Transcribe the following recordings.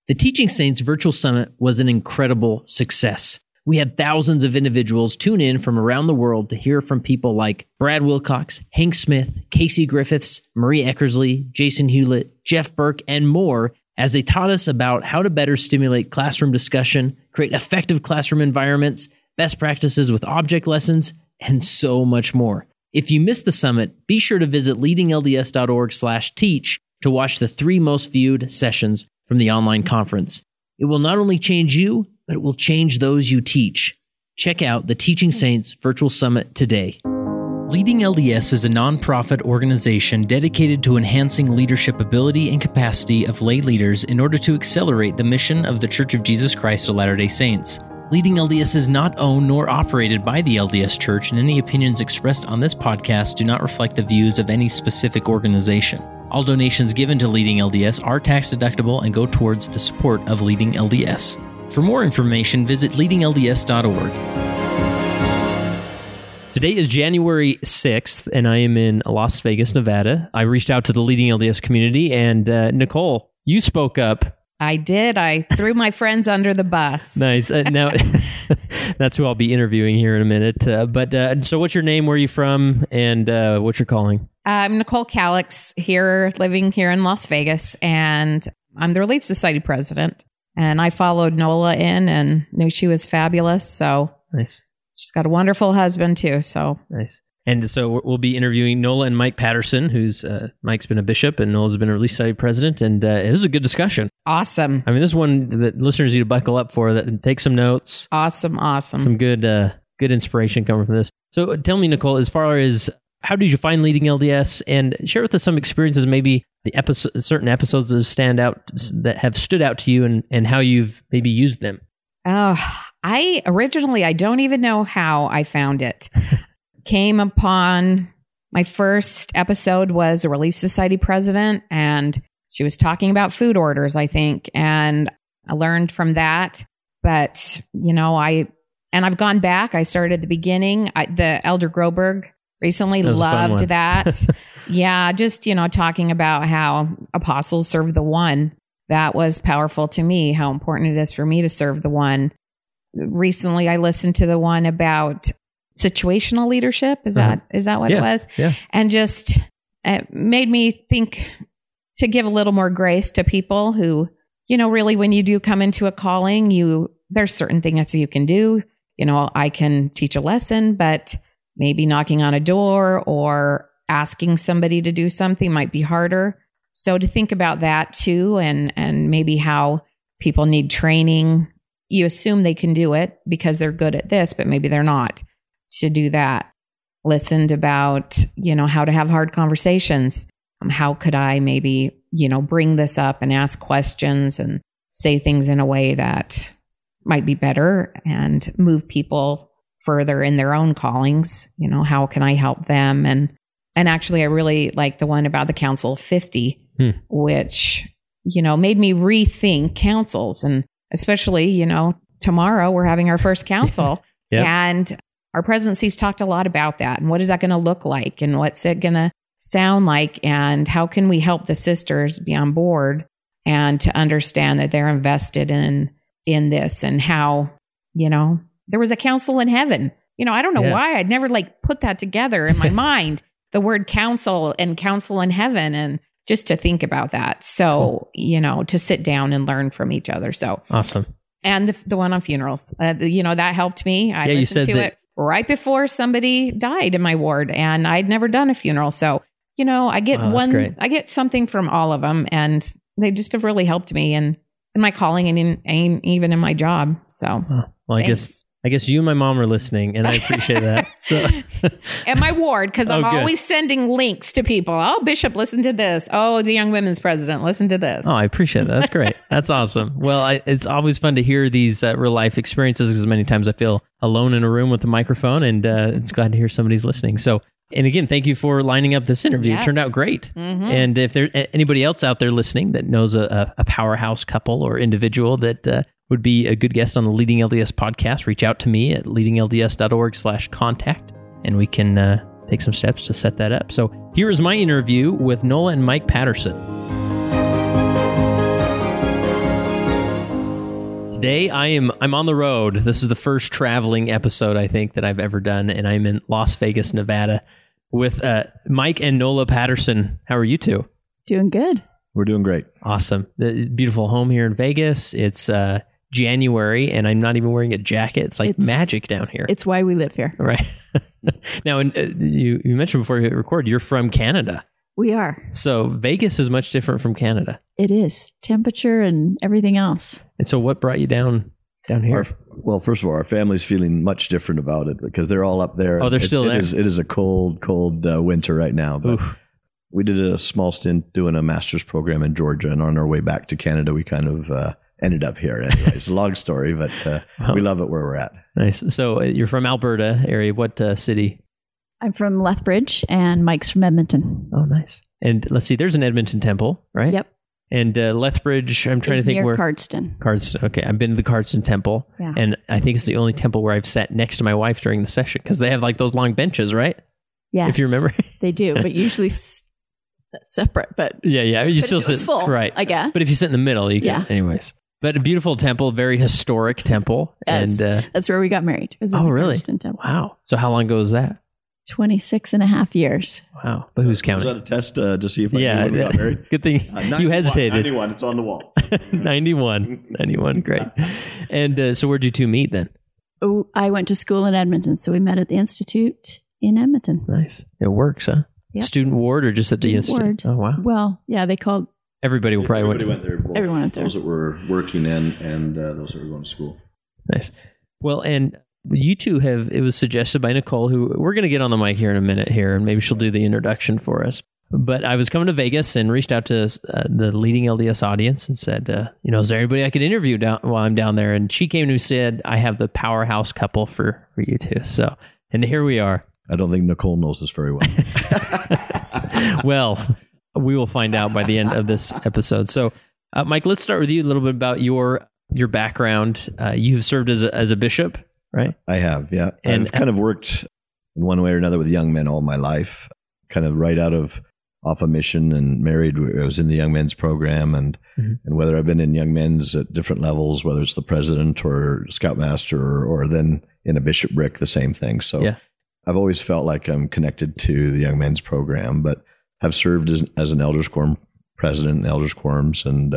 The Teaching Saints Virtual Summit was an incredible success. We had thousands of individuals tune in from around the world to hear from people like Brad Wilcox, Hank Smith, Casey Griffiths, Marie Eckersley, Jason Hewlett, Jeff Burke, and more as they taught us about how to better stimulate classroom discussion, create effective classroom environments, best practices with object lessons, and so much more. If you missed the summit, be sure to visit leadinglds.org/teach to watch the 3 most viewed sessions from the online conference. It will not only change you, but it will change those you teach. Check out the Teaching Saints Virtual Summit today. Leading LDS is a nonprofit organization dedicated to enhancing leadership ability and capacity of lay leaders in order to accelerate the mission of the Church of Jesus Christ of Latter-day Saints. Leading LDS is not owned nor operated by the LDS Church, and any opinions expressed on this podcast do not reflect the views of any specific organization. All donations given to Leading LDS are tax deductible and go towards the support of Leading LDS. For more information, visit leadinglds.org. Today is January 6th, and I am in Las Vegas, Nevada. I reached out to the Leading LDS community, and Nicole, you spoke up. I did. I threw my friends under the bus. Nice. Now, that's who I'll be interviewing here in a minute. So what's your name, where are you from, and what's your calling? I'm Nicole Calix, living here in Las Vegas, and I'm the Relief Society president. And I followed Nola in and knew she was fabulous. So nice. She's got a wonderful husband too. So nice. And so we'll be interviewing Nola and Mike Patterson, who's Mike's been a bishop and Nola's been a Relief Society president. And it was a good discussion. Awesome. I mean, this is one that listeners need to buckle up for. That take some notes. Awesome. Some good inspiration coming from this. So tell me, Nicole, as far as how did you find Leading LDS, and share with us some experiences, maybe certain episodes that have stood out to you, and how you've maybe used them. I don't even know how I found it. Came upon my first episode was a Relief Society president, and she was talking about food orders, I think, and I learned from that. But I've gone back. I started at the beginning. The Elder Groberg recently loved that. Yeah, just, talking about how apostles serve the one. That was powerful to me, how important it is for me to serve the one. Recently, I listened to the one about situational leadership. Is that what it was? Yeah. And just it made me think to give a little more grace to people who, really when you do come into a calling, there's certain things that you can do. I can teach a lesson, but maybe knocking on a door or asking somebody to do something might be harder. So to think about that too, and maybe how people need training. You assume they can do it because they're good at this, but maybe they're not. To do that. Listened about, how to have hard conversations. How could I maybe, bring this up and ask questions and say things in a way that might be better and move people further in their own callings. How can I help them? And actually, I really like the one about the Council of 50, which, made me rethink councils. And especially, tomorrow we're having our first council. Yep. And our presidency's talked a lot about that. And what is that going to look like? And what's it going to sound like? And how can we help the sisters be on board and to understand that they're invested in this, and how, there was a council in heaven. I don't know why I'd never put that together in my mind, the word council and council in heaven, and just to think about that. So, to sit down and learn from each other. So awesome. And the one on funerals, that helped me. I listened to it right before somebody died in my ward, and I'd never done a funeral. So, I get I get something from all of them, and they just have really helped me in my calling and even in my job. So, well, I guess you and my mom are listening, and I appreciate that. So, and my ward, because I'm always sending links to people. Oh, Bishop, listen to this. Oh, the Young Women's President, listen to this. Oh, I appreciate that. That's great. That's awesome. Well, it's always fun to hear these real life experiences, because many times I feel alone in a room with a microphone, and it's glad to hear somebody's listening. So, and again, thank you for lining up this interview. Yes. It turned out great. Mm-hmm. And if there's anybody else out there listening that knows a powerhouse couple or individual that would be a good guest on the Leading LDS podcast, reach out to me at leadinglds.org/contact, and we can take some steps to set that up. So here is my interview with Nola and Mike Patterson. Today I'm on the road. This is the first traveling episode I think that I've ever done, and I'm in Las Vegas, Nevada, with Mike and Nola Patterson. How are you two? Doing good. We're doing great. Awesome. The beautiful home here in Vegas. It's January, and I'm not even wearing a jacket. It's like magic down here. It's why we live here. Right. Now, you mentioned before we record, you're from Canada. We are. So Vegas is much different from Canada. It is. Temperature and everything else. And so what brought you down here? Well, first of all, our family's feeling much different about it because they're all up there. Oh, they're still there. It is a cold winter right now. But we did a small stint doing a master's program in Georgia, and on our way back to Canada, we kind of ended up here. Anyway, it's a long story, but we love it where we're at. Nice. So you're from Alberta area. What city? I'm from Lethbridge, and Mike's from Edmonton. Oh, nice. And let's see, there's an Edmonton temple, right? Yep. And Lethbridge, I'm trying to think near where. Cardston. Cardston. Okay, I've been to the Cardston temple, and I think it's the only temple where I've sat next to my wife during the session because they have like those long benches, right? Yes. If you remember. They do, but usually separate. But yeah, you still sit full, right, I guess. But if you sit in the middle, you can. Anyways. But a beautiful temple, very historic temple. Yes, and that's where we got married. It was in the really? Cardston temple. Wow. So how long ago was that? 26 and a half years. Wow. But who's counting? Was that a test to see if I knew when we got married? Good thing you hesitated. 91, it's on the wall. 91, great. And so where'd you two meet then? Oh, I went to school in Edmonton, so we met at the Institute in Edmonton. Nice. It works, huh? Yep. Student ward or just at the Institute? Ward. Oh, wow. Well, yeah, they called... Everybody went there. Both everyone went there. Those that were working in and those that were going to school. Nice. Well, and you two it was suggested by Nicole, who we're going to get on the mic here in a minute here, and maybe she'll do the introduction for us. But I was coming to Vegas and reached out to the leading LDS audience and said, is there anybody I could interview while I'm down there? And she came to me and said, I have the powerhouse couple for you two. So, and here we are. I don't think Nicole knows this very well. Well, we will find out by the end of this episode. So, Mike, let's start with you a little bit about your background. You've served as a bishop, right? I have, yeah. And I've kind of worked in one way or another with young men all my life, kind of right off a mission and married. I was in the young men's program, and whether I've been in young men's at different levels, whether it's the president or scoutmaster or then in a bishopric, the same thing. So I've always felt like I'm connected to the young men's program, but have served as an elders quorum president in elders quorums, and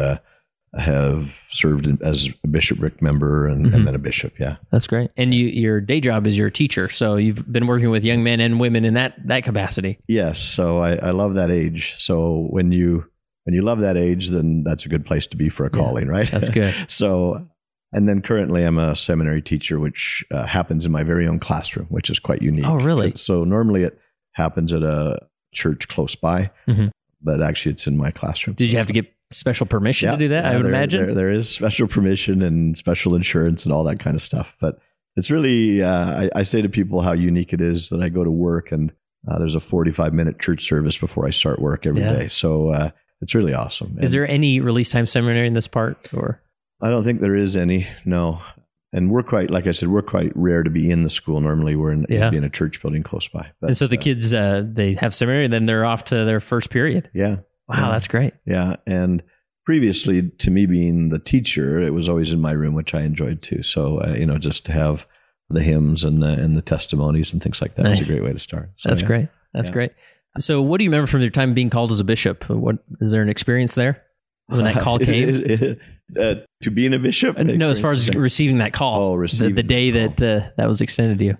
have served as a bishopric member and then a bishop. Yeah, that's great. And your day job is you're a teacher, so you've been working with young men and women in that capacity. Yes. So I love that age. So when you love that age, then that's a good place to be for a calling, right? That's good. So. And then currently I'm a seminary teacher, which happens in my very own classroom, which is quite unique. Oh, really? So normally it happens at a church close by, but actually it's in my classroom. Did you have to get special permission to do that? I would imagine. There is special permission and special insurance and all that kind of stuff. But it's really, I say to people how unique it is that I go to work and there's a 45-minute church service before I start work every day. So it's really awesome. Is there any release time seminary in this part, or? I don't think there is any, no. And we're quite, like I said, we're quite rare to be in the school. Normally we're in a church building close by. But, and so the kids, they have seminary and then they're off to their first period. Yeah. Wow, that's great. Yeah. And previously to me being the teacher, it was always in my room, which I enjoyed too. So, just to have the hymns and the testimonies and things like that was a great way to start. So, that's great. That's great. So what do you remember from your time being called as a bishop? Is there an experience there when that call came? To being a bishop? No, as far as receiving that call. Oh, receiving the day that was extended to you.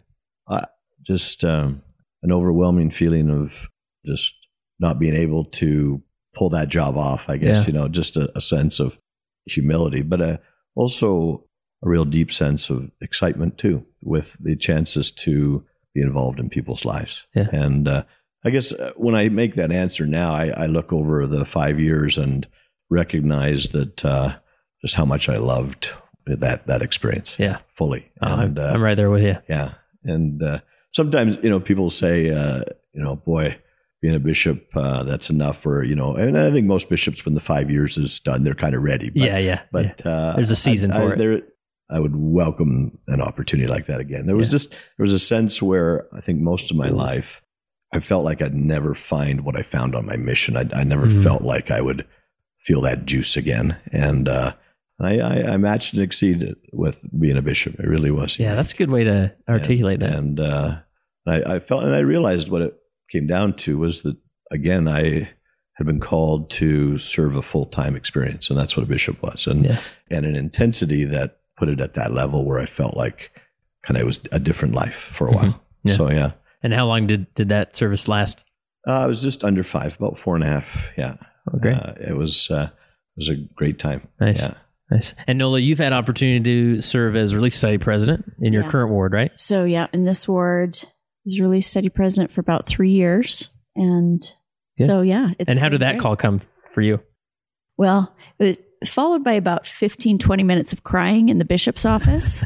Just an overwhelming feeling of just not being able to pull that job off, I guess, just a sense of humility, but also a real deep sense of excitement too, with the chances to be involved in people's lives. Yeah. And I guess when I make that answer now, I look over the 5 years and recognize that just how much I loved that experience. Yeah, fully. And, I'm right there with you. Yeah, and sometimes people say, boy, being a bishop, that's enough, or and I think most bishops, when the 5 years is done, they're kind of ready. But, But there's a season for it. I would welcome an opportunity like that again. There was a sense where I think most of my life, I felt like I'd never find what I found on my mission. I never felt like I would feel that juice again. And I matched and exceeded with being a bishop. It really was. Yeah, that's a good way to articulate that. And I felt, and I realized what it came down to was that, again, I had been called to serve a full-time experience, and that's what a bishop was. And an intensity that put it at that level where I felt like kind of it was a different life for a while. Yeah. So, yeah. And how long did that service last? I was just under 5, about 4.5. Yeah. Oh, great. It was a great time. Nice. Yeah. Nice. And Nola, you've had opportunity to serve as Relief Society president in your current ward, right? So in this ward, I was Relief Society president for about 3 years. And and how did that call come for you? Well, it followed by about 15, 20 minutes of crying in the bishop's office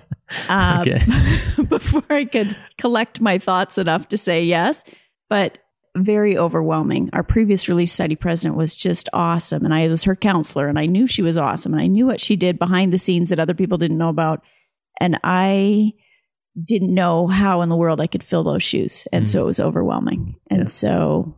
before I could collect my thoughts enough to say yes. But very overwhelming. Our previous Relief Society president was just awesome. And I was her counselor, and I knew she was awesome. And I knew what she did behind the scenes that other people didn't know about. And I didn't know how in the world I could fill those shoes. And so it was overwhelming. And so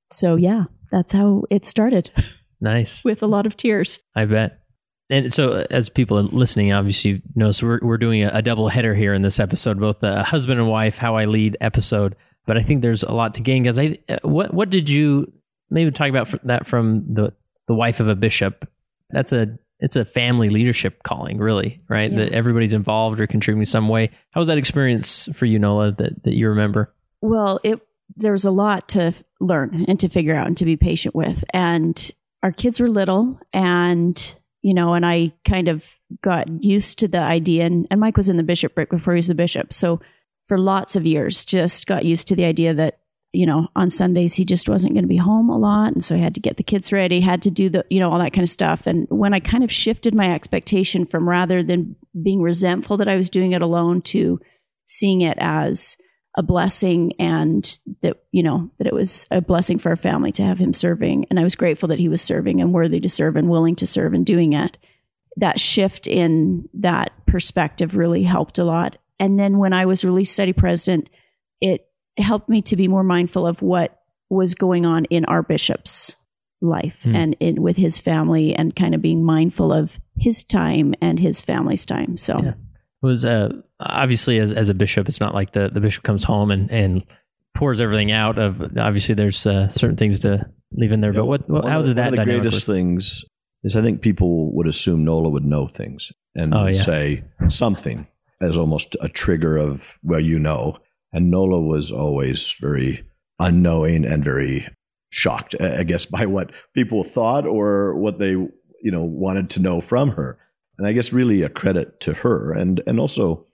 that's how it started. Nice. With a lot of tears. I bet. And so as people are listening, obviously know, so we're doing a double header here in this episode, both a husband and wife, How I Lead episode. But I think there's a lot to gain, because what did you maybe talk about that from the wife of a bishop? It's a family leadership calling, really, right? Yeah. That everybody's involved or contributing some way. How was that experience for you, Nola, that you remember? Well, there was a lot to learn and to figure out and to be patient with. And our kids were little, and and I kind of got used to the idea. And Mike was in the bishopric before he was the bishop, so for lots of years, just got used to the idea that, on Sundays, he just wasn't going to be home a lot. And so I had to get the kids ready, had to do all that kind of stuff. And when I kind of shifted my expectation from, rather than being resentful that I was doing it alone, to seeing it as a blessing, and that, that it was a blessing for our family to have him serving. And I was grateful that he was serving and worthy to serve and willing to serve and doing it. That shift in that perspective really helped a lot. And then when I was Relief Society president, it helped me to be more mindful of what was going on in our bishop's life and with his family, and kind of being mindful of his time and his family's time. So it was obviously as a bishop, it's not like the bishop comes home and pours everything out of. Obviously, there's certain things to leave in there. But how did that? One of the greatest things is, I think people would assume Nola would know things and say something as almost a trigger of, and Nola was always very unknowing and very shocked, I guess, by what people thought or what they, wanted to know from her. And I guess really a credit to her. And also,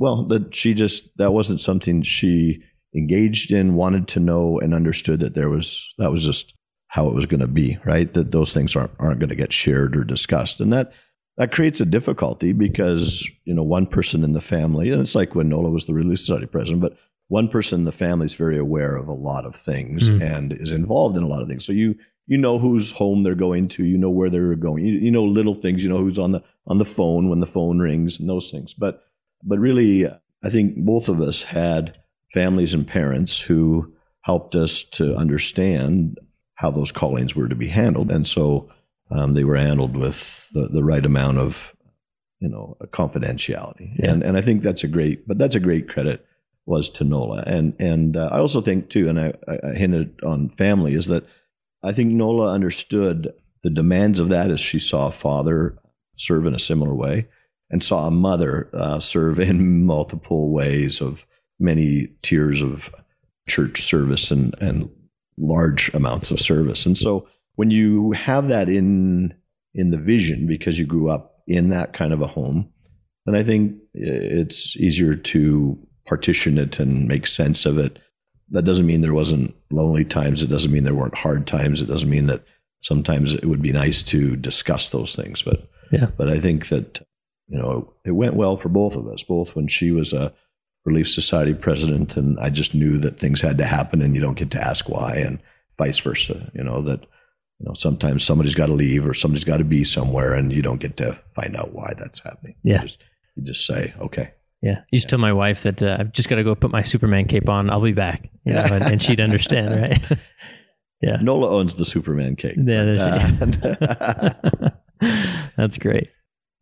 that wasn't something she engaged in, wanted to know, and understood that that was just how it was going to be, right? That those things aren't going to get shared or discussed. And that creates a difficulty, because, one person in the family, and it's like when Nola was the Relief Society president, but one person in the family is very aware of a lot of things and is involved in a lot of things. So you know whose home they're going to, where they're going, little things, who's on the phone when the phone rings and those things. But really, I think both of us had families and parents who helped us to understand how those callings were to be handled. And so they were handled with the right amount of, confidentiality. Yeah. And I think that's a great credit was to Nola. And I also think too, and I hinted on family, is that I think Nola understood the demands of that as she saw a father serve in a similar way, and saw a mother serve in multiple ways, of many tiers of church service and large amounts of service. And so when you have that in the vision, because you grew up in that kind of a home, then I think it's easier to partition it and make sense of it. That doesn't mean there wasn't lonely times. It doesn't mean there weren't hard times. It doesn't mean that sometimes it would be nice to discuss those things. But I think that, it went well for both of us, both when she was a Relief Society president, and I just knew that things had to happen and you don't get to ask why, and vice versa, that sometimes somebody's got to leave or somebody's got to be somewhere and you don't get to find out why that's happening. Yeah. You just say, okay. Yeah. I used to tell my wife that I've just got to go put my Superman cape on. I'll be back. And she'd understand, right? Yeah. Nola owns the Superman cape. Yeah, that's great.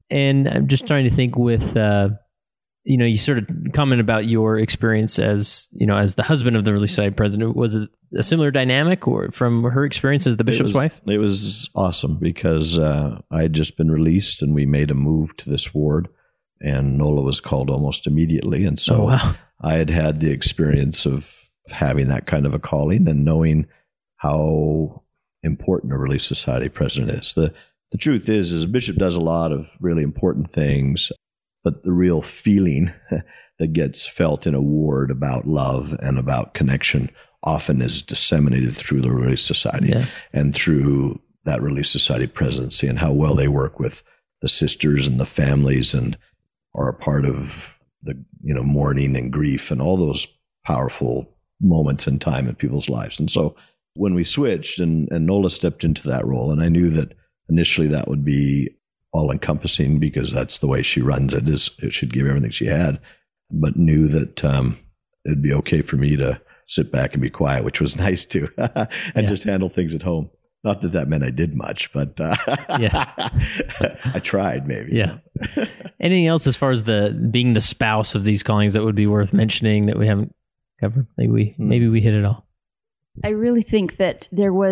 And I'm just trying to think with, you sort of comment about your experience as the husband of the Relief Society president. Was it a similar dynamic or from her experience as the bishop's wife? It was awesome because I had just been released and we made a move to this ward, and Nola was called almost immediately. And so I had the experience of having that kind of a calling and knowing how important a Relief Society president is. The truth is a bishop does a lot of really important things, but the real feeling that gets felt in a ward about love and about connection often is disseminated through the Relief Society and through that Relief Society presidency and how well they work with the sisters and the families and are a part of the mourning and grief and all those powerful moments in time in people's lives. And so when we switched and Nola stepped into that role, and I knew that initially that would be all encompassing because that's the way she runs it, is she'd give everything she had, but knew that it'd be okay for me to sit back and be quiet, which was nice too, and just handle things at home. Not that meant I did much, but I tried maybe. Yeah. Anything else as far as being the spouse of these callings that would be worth mentioning that we haven't covered? Maybe we hit it all. I really think that there were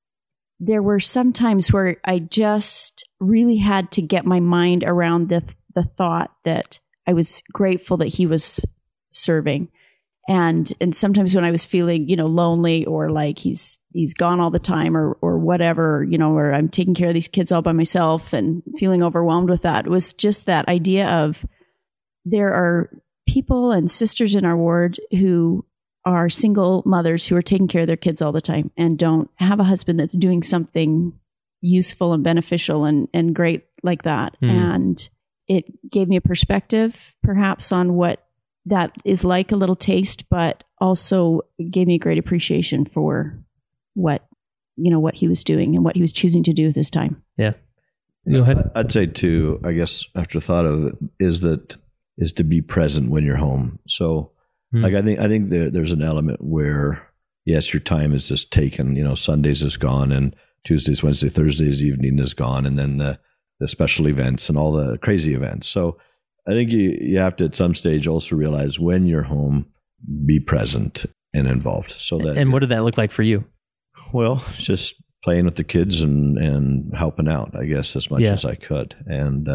some times where I just really had to get my mind around the thought that I was grateful that he was serving. And sometimes when I was feeling, lonely or like he's gone all the time or whatever, or I'm taking care of these kids all by myself and feeling overwhelmed with that, it was just that idea of there are people and sisters in our ward who are single mothers who are taking care of their kids all the time and don't have a husband that's doing something useful and beneficial and great like that. And it gave me a perspective perhaps on what that is like, a little taste, but also gave me a great appreciation for what he was doing and what he was choosing to do with his time. Yeah. Go ahead. I'd say too, I guess after thought of it, is to be present when you're home. So like, I think there's an element where, yes, your time is just taken, Sundays is gone and Tuesdays, Wednesday, Thursdays evening is gone. And then the special events and all the crazy events. So I think you have to at some stage also realize when you're home, be present and involved. So that. And what did that look like for you? Well, just playing with the kids and helping out, I guess, as much as I could, and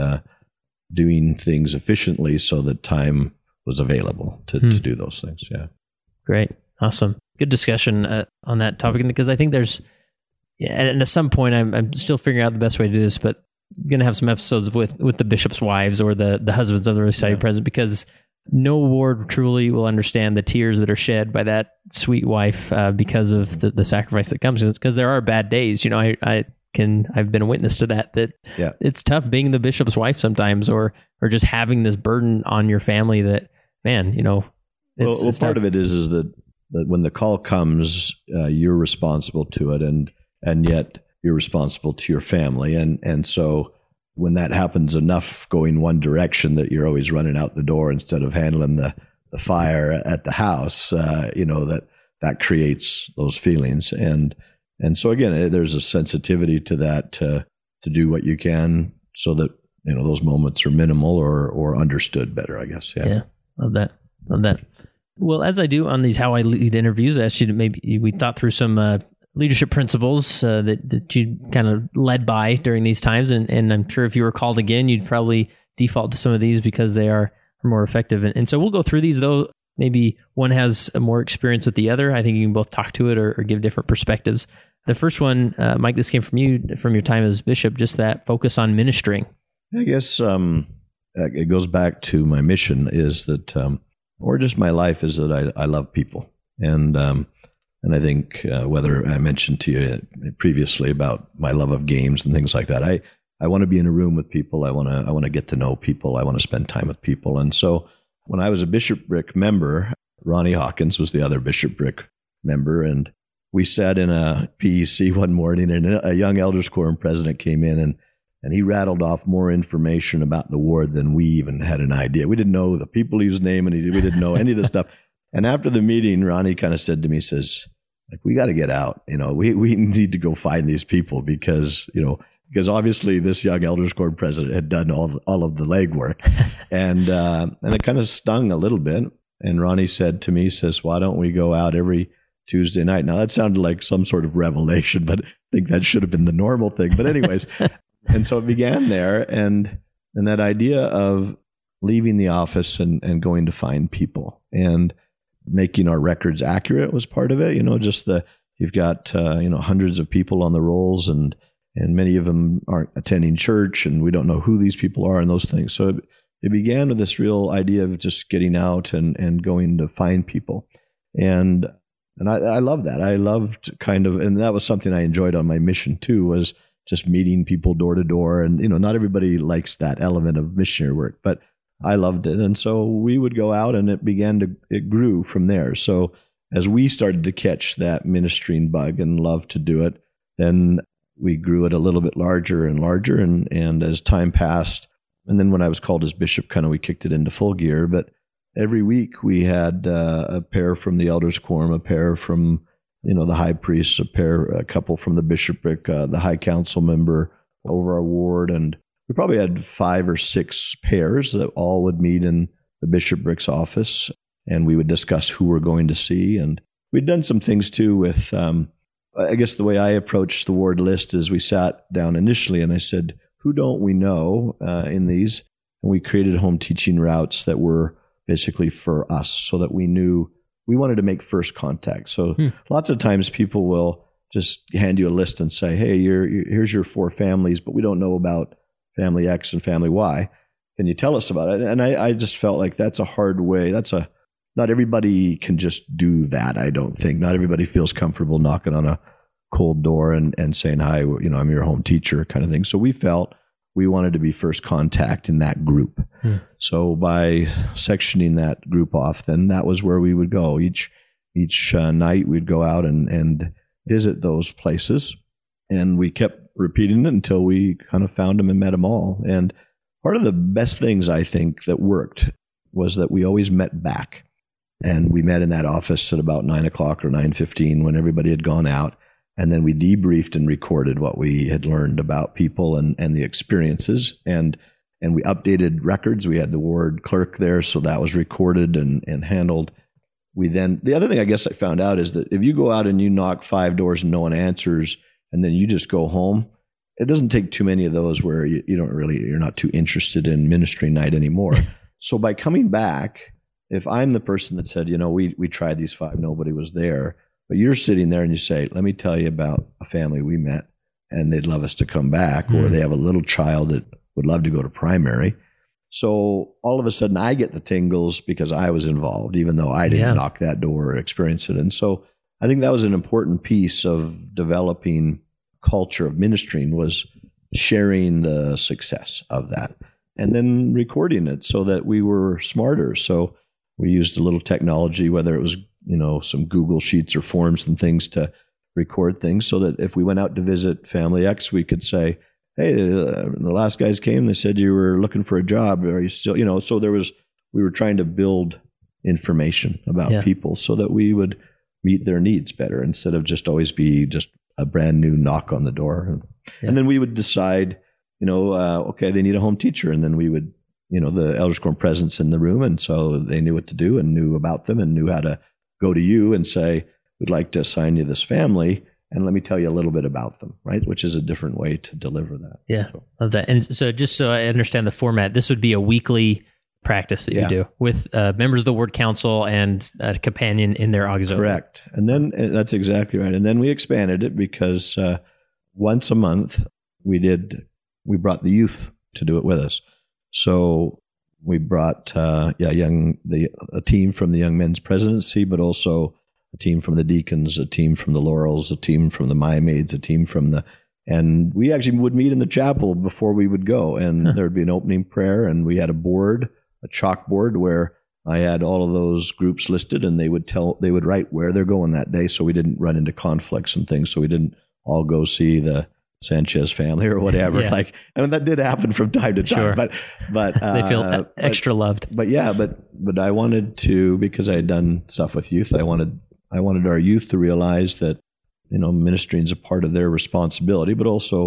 doing things efficiently so that time was available to do those things. Yeah. Great. Awesome. Good discussion on that topic, because I think there's, and at some point I'm still figuring out the best way to do this, but going to have some episodes with the bishop's wives or the husbands of the Relief Society president, because no ward truly will understand the tears that are shed by that sweet wife because of the sacrifice that comes, because there are bad days. I've been a witness to that it's tough being the bishop's wife sometimes, or just having this burden on your family that, man, it's part of it is that when the call comes, you're responsible to it, and yet you're responsible to your family. And so when that happens enough going one direction that you're always running out the door instead of handling the fire at the house, that creates those feelings. And so again, there's a sensitivity to that, to do what you can so that, those moments are minimal or understood better, I guess. Yeah. Love that. Well, as I do on these How I Lead interviews, I asked you to we thought through some leadership principles that you kind of led by during these times. And I'm sure if you were called again, you'd probably default to some of these because they are more effective. And so we'll go through these, though. Maybe one has more experience with the other. I think you can both talk to it or give different perspectives. The first one, Mike, this came from you, from your time as bishop, just that focus on ministering. I guess it goes back to my mission is that, or just my life is that I love people. And I think whether I mentioned to you previously about my love of games and things like that, I want to be in a room with people. I want to get to know people. I want to spend time with people. And so when I was a bishopric member, Ronnie Hawkins was the other bishopric member, and we sat in a PEC one morning, and a young elders quorum president came in, and he rattled off more information about the ward than we even had an idea. We didn't know the people he was naming. We didn't know any of the stuff. And after the meeting, Ronnie kind of said to me, says, like, we got to get out. We need to go find these people because, because obviously this young Elders Quorum president had done all of the legwork, and it kind of stung a little bit. And Ronnie said to me, says, "Why don't we go out every Tuesday night?" Now that sounded like some sort of revelation, but I think that should have been the normal thing. But anyways, and so it began there, and that idea of leaving the office and going to find people and making our records accurate was part of it. You've got hundreds of people on the rolls, and many of them aren't attending church, and we don't know who these people are and those things. So it began with this real idea of just getting out and going to find people. And I love that. I loved and that was something I enjoyed on my mission too, was just meeting people door to door. And, not everybody likes that element of missionary work, but I loved it. And so we would go out, and it grew from there. So as we started to catch that ministering bug and love to do it, then we grew it a little bit larger and larger. And as time passed, and then when I was called as bishop, we kicked it into full gear. But every week we had a pair from the Elders Quorum, a pair from, the high priest, a couple from the bishopric, the high council member over our ward. And we probably had 5 or 6 pairs that all would meet in the bishopric's office, and we would discuss who we're going to see. And we'd done some things too with, I guess the way I approached the ward list is we sat down initially and I said, who don't we know in these? And we created home teaching routes that were basically for us, so that we knew we wanted to make first contact. So lots of times people will just hand you a list and say, hey, here's your 4 families, but we don't know about family X and family Y. Can you tell us about it? And I just felt like that's a hard way. Not everybody can just do that, I don't think. Not everybody feels comfortable knocking on a cold door and saying, hi, I'm your home teacher kind of thing. So we felt we wanted to be first contact in that group. So by sectioning that group off, then that was where we would go. Each night we'd go out and visit those places. And we kept repeating it until we kind of found them and met them all. And part of the best things I think that worked was that we always met back. And we met in that office at about 9 o'clock or 9:15 when everybody had gone out. And then we debriefed and recorded what we had learned about people and the experiences. And we updated records. We had the ward clerk there, so that was recorded and handled. The other thing I guess I found out is that if you go out and you knock 5 doors and no one answers, and then you just go home, it doesn't take too many of those where you're not too interested in ministry night anymore. So by coming back, if I'm the person that said, we tried these 5, nobody was there, but you're sitting there and you say, let me tell you about a family we met and they'd love us to come back, or they have a little child that would love to go to primary. So all of a sudden I get the tingles because I was involved, even though I didn't knock that door or experience it. And so I think that was an important piece of developing culture of ministering, was sharing the success of that and then recording it so that we were smarter. So we used a little technology, whether it was, some Google Sheets or forms and things, to record things so that if we went out to visit family X, we could say, hey, the last guys came, they said you were looking for a job. Are you still, so we were trying to build information about people so that we would meet their needs better instead of just always be just a brand new knock on the door. And then we would decide, okay, they need a home teacher. And then we would, the Elders Quorum presence in the room. And so they knew what to do and knew about them and knew how to go to you and say, we'd like to assign you this family. And let me tell you a little bit about them, right? Which is a different way to deliver that. Yeah, love that. And so just so I understand the format, this would be a weekly practice that you do with members of the Ward Council and a companion in their auxiliary. Correct. And then that's exactly right. And then we expanded it because once a month we brought the youth to do it with us. So we brought a team from the Young Men's Presidency, but also a team from the Deacons, a team from the Laurels, a team from the My Maids, a team from and we actually would meet in the chapel before we would go, and there would be an opening prayer, and we had a chalkboard where I had all of those groups listed, and they would write where they're going that day, so we didn't run into conflicts and things, so we didn't all go see the Sanchez family or whatever. And that did happen from time to time, but they feel extra loved. But I wanted to, because I had done stuff with youth, I wanted our youth to realize that, ministering is a part of their responsibility, but also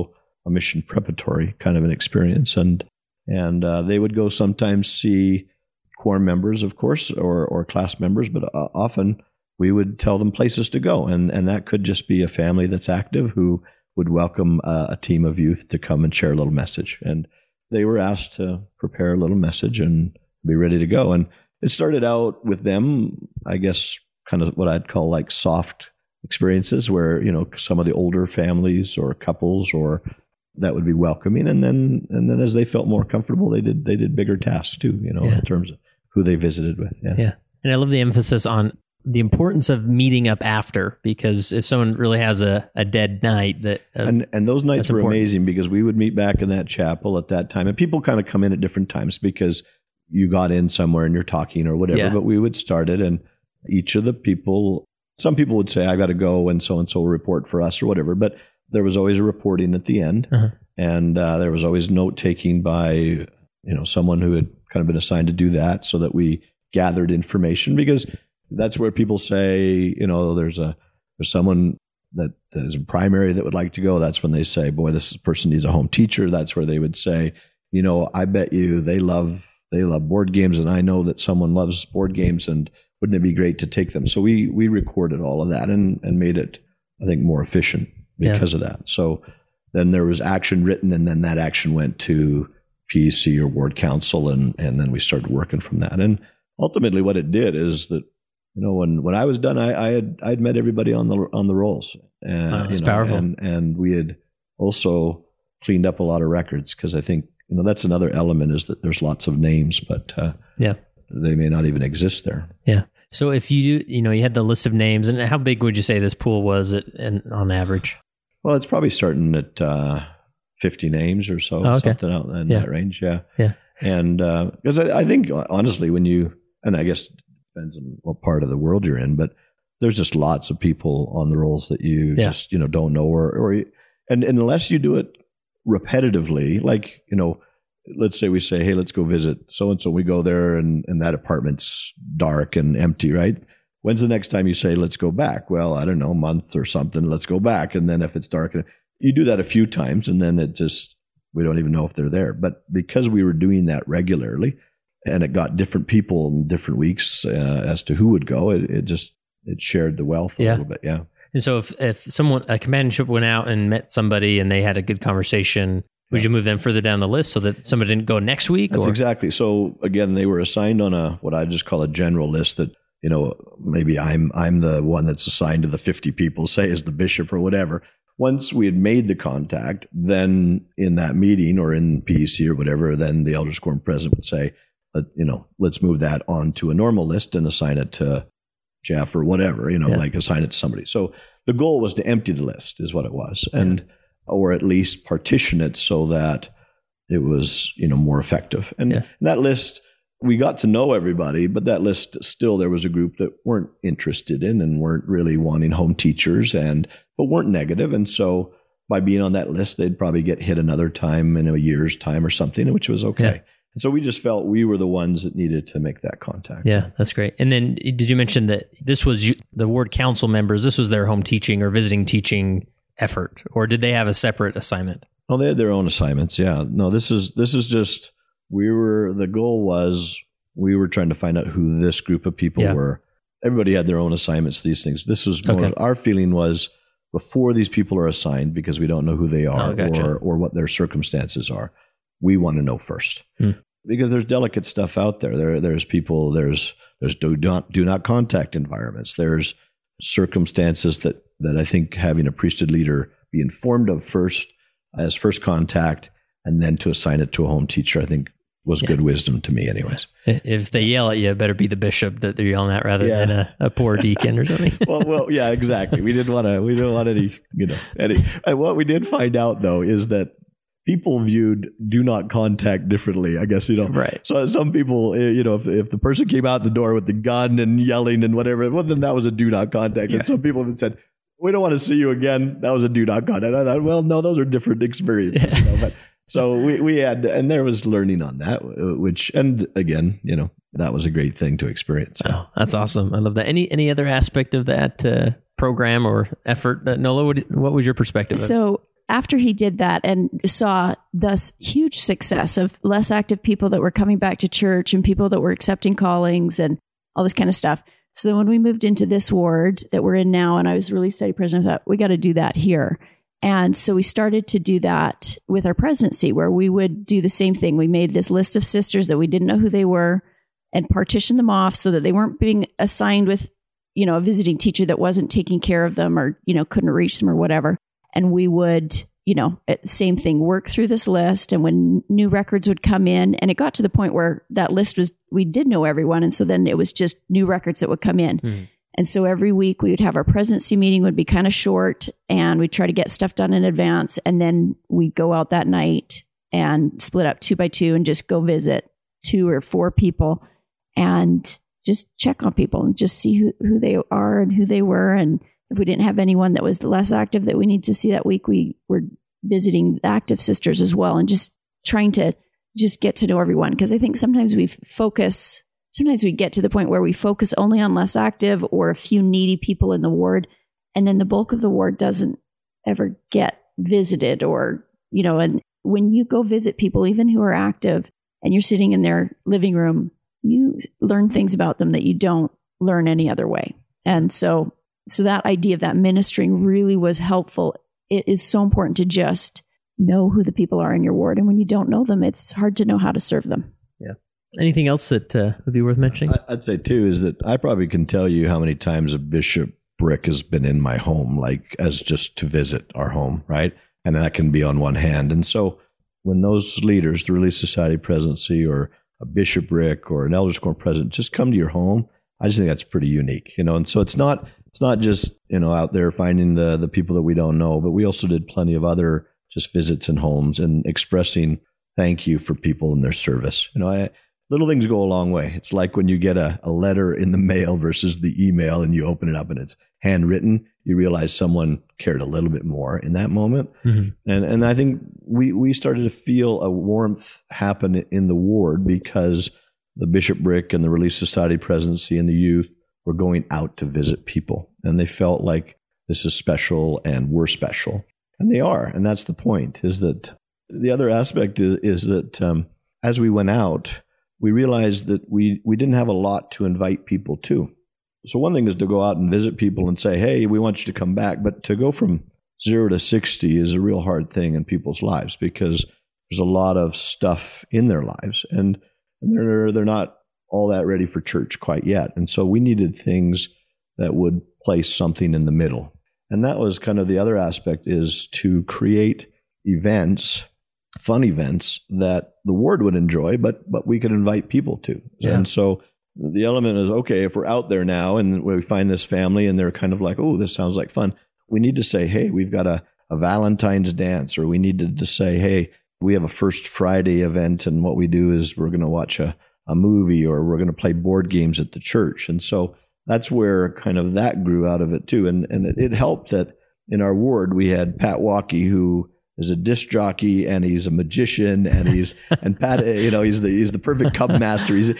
a mission preparatory kind of an experience. And they would go sometimes see quorum members, of course, or class members, but often we would tell them places to go. And that could just be a family that's active who would welcome a team of youth to come and share a little message. And they were asked to prepare a little message and be ready to go. And it started out with them, I guess, kind of what I'd call like soft experiences where, some of the older families or couples or that would be welcoming. And then as they felt more comfortable, they did bigger tasks too, in terms of who they visited with. Yeah. And I love the emphasis on the importance of meeting up after, because if someone really has a dead night, and those nights were amazing because we would meet back in that chapel at that time, and people kind of come in at different times because you got in somewhere and you're talking or whatever. But we would start it, and each of the people, some people would say, "I got to go," and so will report for us or whatever. But there was always a reporting at the end, and there was always note taking by someone who had kind of been assigned to do that, so that we gathered information because. That's where people say, there's someone that is a primary that would like to go. That's when they say, boy, this person needs a home teacher. That's where they would say, I bet you they love board games, and I know that someone loves board games, and wouldn't it be great to take them? So we recorded all of that and made it, I think, more efficient because of that. So then there was action written, and then that action went to PEC or ward council, and then we started working from that. And ultimately what it did is that, when I was done, I'd met everybody on the rolls. That's powerful. And we had also cleaned up a lot of records because I think, that's another element is that there's lots of names, but they may not even exist there. Yeah. So if you had the list of names, and how big would you say this pool was on average? Well, it's probably starting at 50 names or so, something out in that range. Yeah. Yeah. And because I think, honestly, and I guess depends on what part of the world you're in, but there's just lots of people on the rolls that you just, don't know and unless you do it repetitively, like, let's say we say, hey, let's go visit so-and-so. We go there and that apartment's dark and empty, right? When's the next time you say, let's go back? Well, I don't know, a month or something, let's go back. And then if it's dark, you do that a few times and then we don't even know if they're there. But because we were doing that regularly, and it got different people in different weeks as to who would go. It shared the wealth a little bit. Yeah. And so if a companionship went out and met somebody and they had a good conversation, would you move them further down the list so that somebody didn't go next week? That's exactly. So again, they were assigned on what I just call a general list that, maybe I'm the one that's assigned to the 50 people, say as the bishop or whatever. Once we had made the contact, then in that meeting or in PEC or whatever, then the elders quorum president would say, let's move that on to a normal list and assign it to Jeff or whatever, like assign it to somebody. So the goal was to empty the list is what it was. Or at least partition it so that it was, more effective. And that list, we got to know everybody, but that list still, there was a group that weren't interested in and weren't really wanting home teachers but weren't negative. And so by being on that list, they'd probably get hit another time in a year's time or something, which was okay. Yeah. And so we just felt we were the ones that needed to make that contact. Yeah, that's great. And then did you mention that this was the ward council members, this was their home teaching or visiting teaching effort, or did they have a separate assignment? Oh, they had their own assignments. Yeah. No, this is just, the goal was we were trying to find out who this group of people were. Everybody had their own assignments, these things. This was more, our feeling was before these people are assigned, because we don't know who they are or what their circumstances are. We want to know first because there's delicate stuff out there. There's people, there's do not contact environments. There's circumstances that I think having a priesthood leader be informed of first as first contact and then to assign it to a home teacher, I think was good wisdom to me anyways. If they yell at you, it better be the bishop that they're yelling at rather than a poor deacon or something. well, yeah, exactly. We didn't want any. And what we did find out though is that people viewed do not contact differently, I guess, Right. So some people, if the person came out the door with the gun and yelling and whatever, well, then that was a do not contact. Yeah. And some people have said, we don't want to see you again. That was a do not contact. I thought, well, no, those are different experiences. But so we had, and there was learning on that, and again, that was a great thing to experience. Oh, that's awesome. I love that. Any other aspect of that program or effort, Nola? What was your perspective? So after he did that and saw this huge success of less active people that were coming back to church and people that were accepting callings and all this kind of stuff. So then when we moved into this ward that we're in now, and I was really study president, I thought, we got to do that here. And so we started to do that with our presidency, where we would do the same thing. We made this list of sisters that we didn't know who they were and partitioned them off so that they weren't being assigned with, a visiting teacher that wasn't taking care of them or, couldn't reach them or whatever. And we would, same thing, work through this list. And when new records would come in, and it got to the point where that list we did know everyone. And so then it was just new records that would come in. Mm. And so every week we would have our presidency meeting, would be kind of short, and we'd try to get stuff done in advance. And then we'd go out that night and split up 2 by 2 and just go visit 2 or 4 people and just check on people and just see who they are and who they were. And if we didn't have anyone that was less active that we need to see that week, we were visiting the active sisters as well and just trying to just get to know everyone. Because I think sometimes we get to the point where we focus only on less active or a few needy people in the ward. And then the bulk of the ward doesn't ever get visited or, and when you go visit people, even who are active, and you're sitting in their living room, you learn things about them that you don't learn any other way. And so that idea of that ministering really was helpful. It is so important to just know who the people are in your ward. And when you don't know them, it's hard to know how to serve them. Yeah. Anything else that would be worth mentioning? I'd say too, is that I probably can tell you how many times a bishopric has been in my home, like as just to visit our home, right? And that can be on one hand. And so when those leaders, the Relief Society presidency or a bishopric or an elders quorum president, just come to your home, I just think that's pretty unique, And so it's not just, out there finding the people that we don't know, but we also did plenty of other just visits in homes and expressing thank you for people in their service. Little things go a long way. It's like when you get a letter in the mail versus the email and you open it up and it's handwritten, you realize someone cared a little bit more in that moment. Mm-hmm. And I think we started to feel a warmth happen in the ward because the bishopric and the Relief Society presidency and the youth were going out to visit people. And they felt like this is special and we're special. And they are. And that's the point, is that the other aspect is that as we went out, we realized that we didn't have a lot to invite people to. So one thing is to go out and visit people and say, hey, we want you to come back. But to go from 0 to 60 is a real hard thing in people's lives because there's a lot of stuff in their lives. And they're not all that ready for church quite yet. And so we needed things that would place something in the middle. And that was kind of the other aspect, is to create events, fun events that the ward would enjoy, but we could invite people to. Yeah. And so the element is, okay, if we're out there now and we find this family and they're kind of like, oh, this sounds like fun, we need to say, hey, we've got a Valentine's dance, or we needed to say, hey, we have a First Friday event, and what we do is we're going to watch a movie, or we're going to play board games at the church. And so that's where kind of that grew out of it too. And it helped that in our ward we had Pat Walkie, who is a disc jockey and he's a magician, and Pat, he's the perfect cub master. He's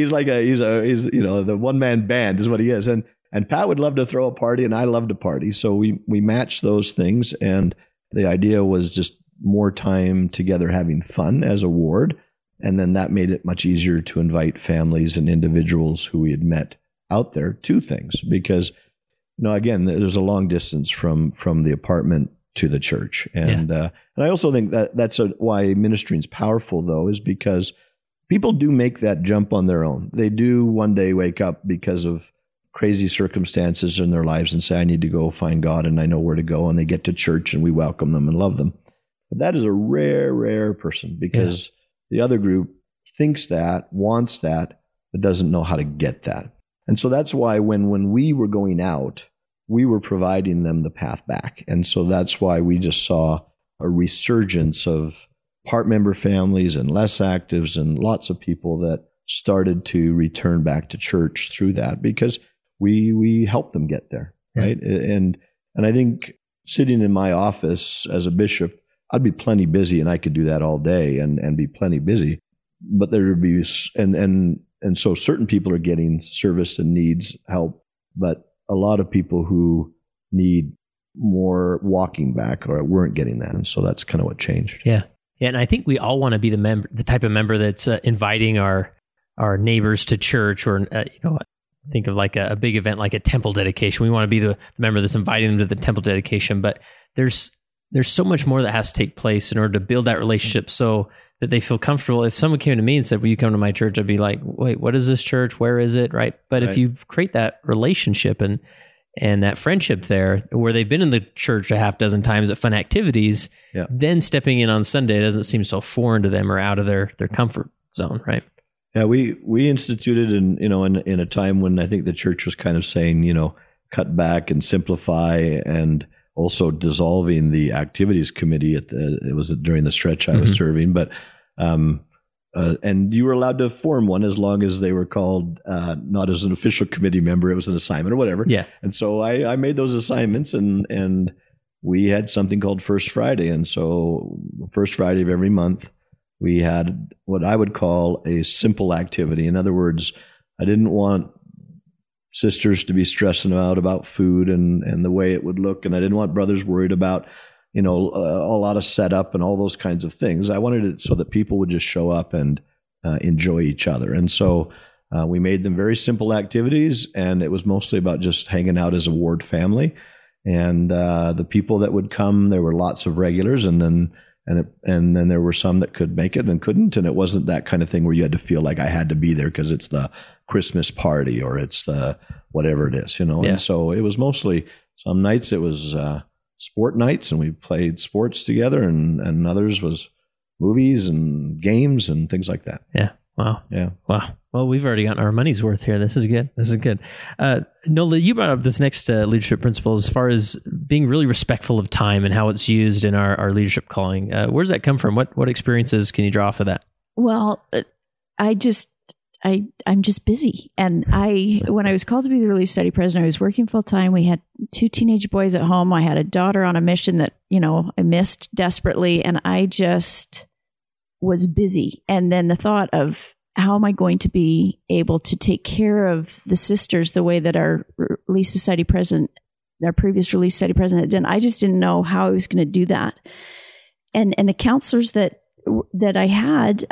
the one man band is what he is. And Pat would love to throw a party, and I love to party. So we matched those things, and the idea was just more time together having fun as a ward. And then that made it much easier to invite families and individuals who we had met out there to things, because, again, there's a long distance from the apartment to the church. And I also think that's why ministry is powerful, though, is because people do make that jump on their own. They do one day wake up because of crazy circumstances in their lives and say, I need to go find God and I know where to go. And they get to church and we welcome them and love them. But that is a rare person, because the other group thinks that, wants that, but doesn't know how to get that. And so that's why when we were going out, we were providing them the path back. And so that's why we just saw a resurgence of part member families and less actives and lots of people that started to return back to church through that, because we helped them get there, right? And I think sitting in my office as a bishop, I'd be plenty busy, and I could do that all day and be plenty busy. But there would be, and so certain people are getting service and needs help, but a lot of people who need more walking back, or weren't getting that. And so that's kind of what changed. Yeah. Yeah. And I think we all want to be the type of member that's inviting our neighbors to church, or, think of like a big event, like a temple dedication. We want to be the member that's inviting them to the temple dedication, but there's so much more that has to take place in order to build that relationship so that they feel comfortable. If someone came to me and said, will you come to my church? I'd be like, wait, what is this church? Where is it? Right. But if you create that relationship and that friendship there, where they've been in the church a half dozen times at fun activities, then stepping in on Sunday doesn't seem so foreign to them or out of their comfort zone. Right. Yeah, we instituted in a time when I think the church was kind of saying, cut back and simplify, and also dissolving the activities committee it was during the stretch I was serving, but and you were allowed to form one as long as they were called not as an official committee member, it was an assignment or whatever. Yeah. And so I made those assignments, and we had something called First Friday, and so First Friday of every month, we had what I would call a simple activity. In other words, I didn't want sisters to be stressing out about food and the way it would look, and I didn't want brothers worried about, a lot of setup and all those kinds of things. I wanted it so that people would just show up and enjoy each other. And so we made them very simple activities, and it was mostly about just hanging out as a ward family. And the people that would come, there were lots of regulars, and then there were some that could make it and couldn't. And it wasn't that kind of thing where you had to feel like I had to be there because it's the Christmas party or it's the whatever it is, Yeah. And so it was mostly, some nights it was sport nights, and we played sports together, and others was movies and games and things like that. Yeah. Wow. Yeah. Wow. Well, we've already gotten our money's worth here. This is good. Nola, you brought up this next leadership principle as far as being really respectful of time and how it's used in our leadership calling. Where does that come from? What experiences can you draw off of that? Well, I'm just busy. And when I was called to be the Relief Study president, I was working full time. We had 2 teenage boys at home. I had a daughter on a mission that, I missed desperately. And I just was busy. And then the thought of, how am I going to be able to take care of the sisters the way that our Relief Society president, our previous Relief Society president had done? I just didn't know how I was going to do that. And the counselors that I had,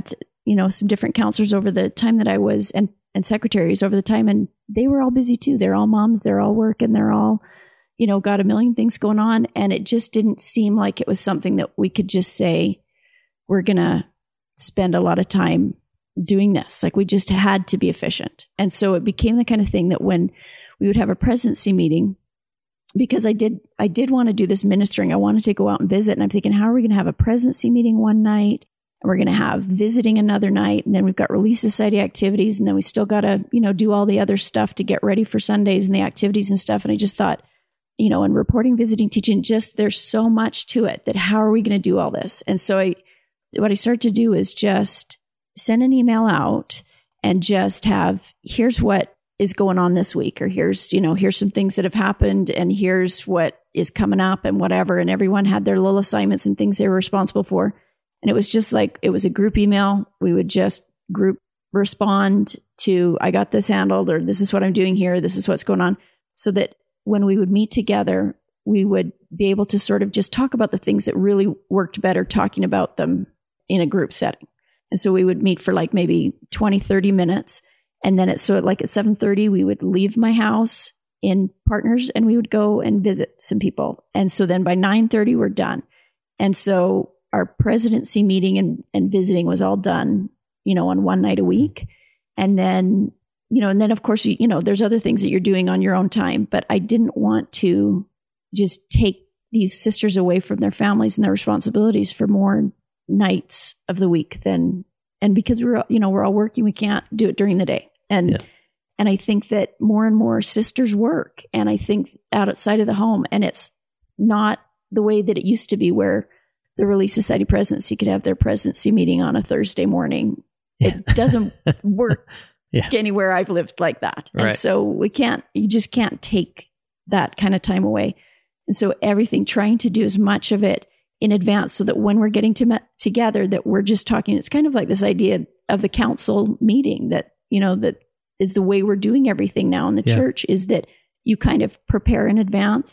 some different counselors over the time that I was, and secretaries over the time, and they were all busy too. They're all moms, they're all working, they're all, got a million things going on. And it just didn't seem like it was something that we could just say, we're going to spend a lot of time doing this. Like, we just had to be efficient. And so it became the kind of thing that when we would have a presidency meeting, because I did want to do this ministering, I wanted to go out and visit. And I'm thinking, how are we going to have a presidency meeting one night? And we're going to have visiting another night. And then we've got Relief Society activities. And then we still got to, do all the other stuff to get ready for Sundays and the activities and stuff. And I just thought, and reporting, visiting, teaching, there's so much to it that how are we going to do all this? And so what I started to do is just send an email out and just have, here's what is going on this week, or here's some things that have happened, and here's what is coming up and whatever. And everyone had their little assignments and things they were responsible for. And it was just like, it was a group email. We would just group respond to, I got this handled, or this is what I'm doing here. This is what's going on. So that when we would meet together, we would be able to sort of just talk about the things that really worked better, talking about them in a group setting. And so we would meet for like maybe 20, 30 minutes. And then at 7:30, we would leave my house in Partners and we would go and visit some people. And so then by 9:30, we're done. And so our presidency meeting and visiting was all done, on one night a week. And then, of course, there's other things that you're doing on your own time, but I didn't want to just take these sisters away from their families and their responsibilities for more nights of the week and because we're all working, we can't do it during the day. And I think that more and more sisters work, and I think outside of the home, and it's not the way that it used to be where the Relief Society presidency could have their presidency meeting on a Thursday morning. Yeah. It doesn't work anywhere I've lived like that. Right. And so you just can't take that kind of time away. And so everything, trying to do as much of it in advance so that when we're getting together, that we're just talking. It's kind of like this idea of the council meeting that, that is the way we're doing everything now in the church, is that you kind of prepare in advance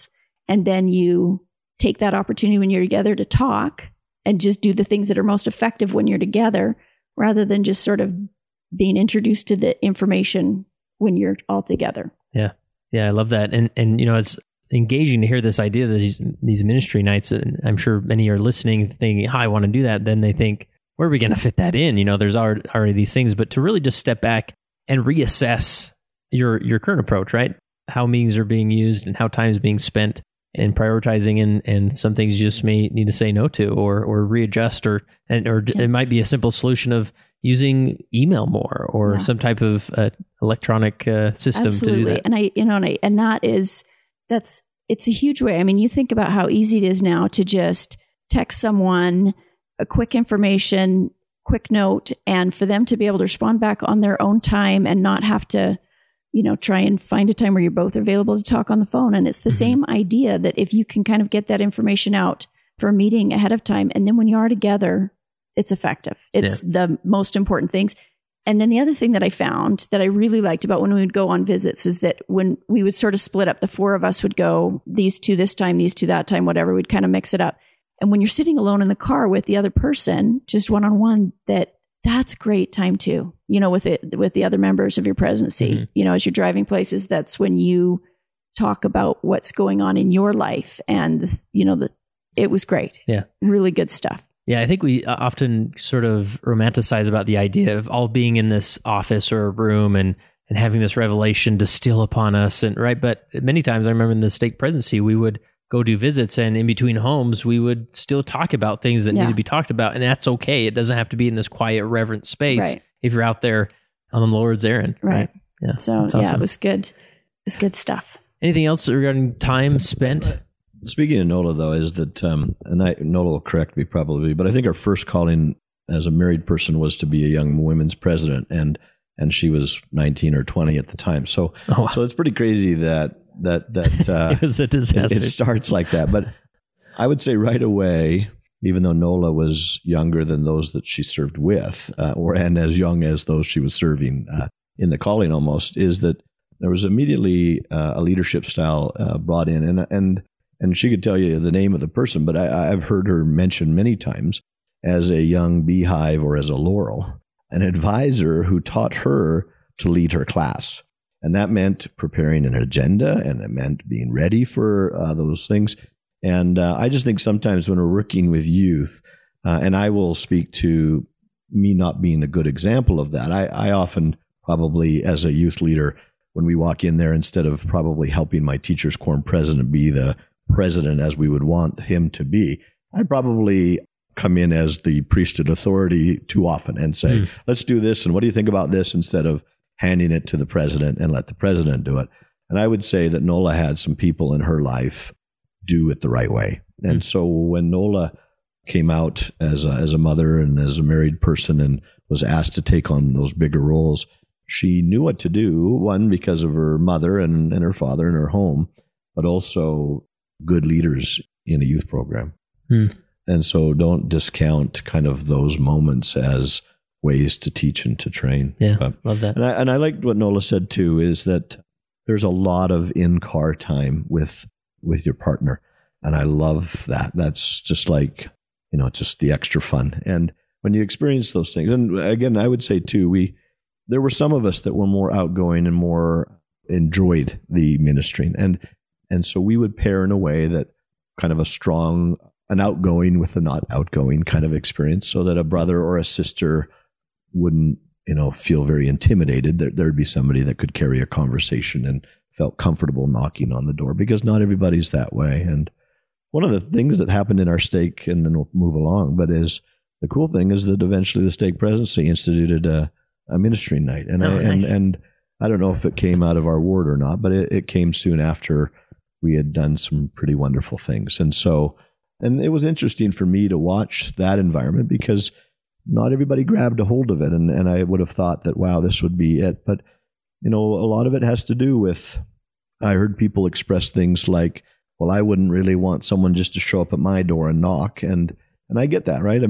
And then you take that opportunity when you're together to talk and just do the things that are most effective when you're together, rather than just sort of being introduced to the information when you're all together. Yeah. Yeah. I love that. And it's engaging to hear this idea that these ministry nights, and I'm sure many are listening thinking, I want to do that. Then they think, where are we going to fit that in? There's already these things, but to really just step back and reassess your current approach, right? How meetings are being used and how time is being spent, and prioritizing, and some things you just may need to say no to or readjust, or it might be a simple solution of using email more or some type of electronic system Absolutely. to do that. And it's a huge way. I mean, you think about how easy it is now to just text someone a quick information, quick note, and for them to be able to respond back on their own time and not have to, try and find a time where you're both available to talk on the phone. And it's the same idea that if you can kind of get that information out for a meeting ahead of time, and then when you are together, it's effective. It's the most important things. And then the other thing that I found that I really liked about when we would go on visits is that when we would sort of split up, the four of us would go, these two this time, these two that time, whatever, we'd kind of mix it up. And when you're sitting alone in the car with the other person, just one-on-one, that's great time too, with the other members of your presidency. As you're driving places, that's when you talk about what's going on in your life. And, it was great. Yeah. Really good stuff. Yeah, I think we often sort of romanticize about the idea of all being in this office or a room and having this revelation distill upon us. But many times I remember in the stake presidency, we would go do visits, and in between homes, we would still talk about things that need to be talked about. And that's okay. It doesn't have to be in this quiet, reverent space if you're out there on the Lord's errand. Right. Yeah. So awesome. It was good. It was good stuff. Anything else regarding time spent? Speaking of NOLA, though, is that, NOLA will correct me probably, but I think our first calling as a married person was to be a young women's president, and she was 19 or 20 at the time. So it's pretty crazy that it was a disaster. It starts like that. But I would say right away, even though NOLA was younger than those that she served with, and as young as those she was serving in the calling almost, is that there was immediately a leadership style brought in, and she could tell you the name of the person, but I've heard her mentioned many times as a young beehive or as a laurel, an advisor who taught her to lead her class. And that meant preparing an agenda, and it meant being ready for those things. And I just think sometimes when we're working with youth, and I will speak to me not being a good example of that, I often probably as a youth leader, when we walk in there, instead of probably helping my teachers' quorum president be the president as we would want him to be, I'd probably come in as the priesthood authority too often and say, let's do this, and what do you think about this, instead of handing it to the president and let the president do it. And I would say that NOLA had some people in her life do it the right way. And so when NOLA came out as a mother and as a married person and was asked to take on those bigger roles, she knew what to do, one, because of her mother and her father in her home, but also good leaders in a youth program. And so don't discount kind of those moments as ways to teach and to train. Yeah, love that. And I liked what Nola said too, is that there's a lot of in-car time with your partner. And I love that. That's just like, just the extra fun. And when you experience those things, and again, I would say too, there were some of us that were more outgoing and more enjoyed the ministry. And so we would pair in a way that kind of an outgoing with a not outgoing kind of experience, so that a brother or a sister wouldn't, feel very intimidated. There'd be somebody that could carry a conversation and felt comfortable knocking on the door, because not everybody's that way. And one of the things that happened in our stake, and then we'll move along, but is the cool thing is that eventually the stake presidency instituted a ministry night. And and I don't know if it came out of our ward or not, but it came soon after we had done some pretty wonderful things. And it was interesting for me to watch that environment, because not everybody grabbed a hold of it. And I would have thought that, wow, this would be it. But, a lot of it has to do with, I heard people express things like, well, I wouldn't really want someone just to show up at my door and knock. And I get that, right?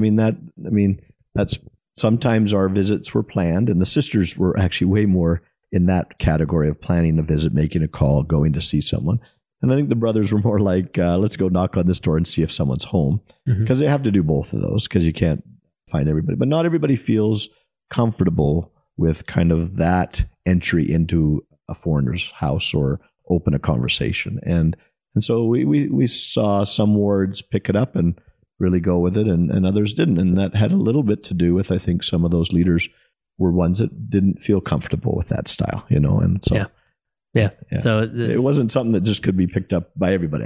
That's sometimes our visits were planned, and the sisters were actually way more in that category of planning a visit, making a call, going to see someone. And I think the brothers were more like, let's go knock on this door and see if someone's home. Because they have to do both of those because you can't find everybody. But not everybody feels comfortable with kind of that entry into a foreigner's house or open a conversation. And so we saw some wards pick it up and really go with it, and others didn't. And that had a little bit to do with, I think, some of those leaders were ones that didn't feel comfortable with that style, and so. Yeah. So it wasn't something that just could be picked up by everybody.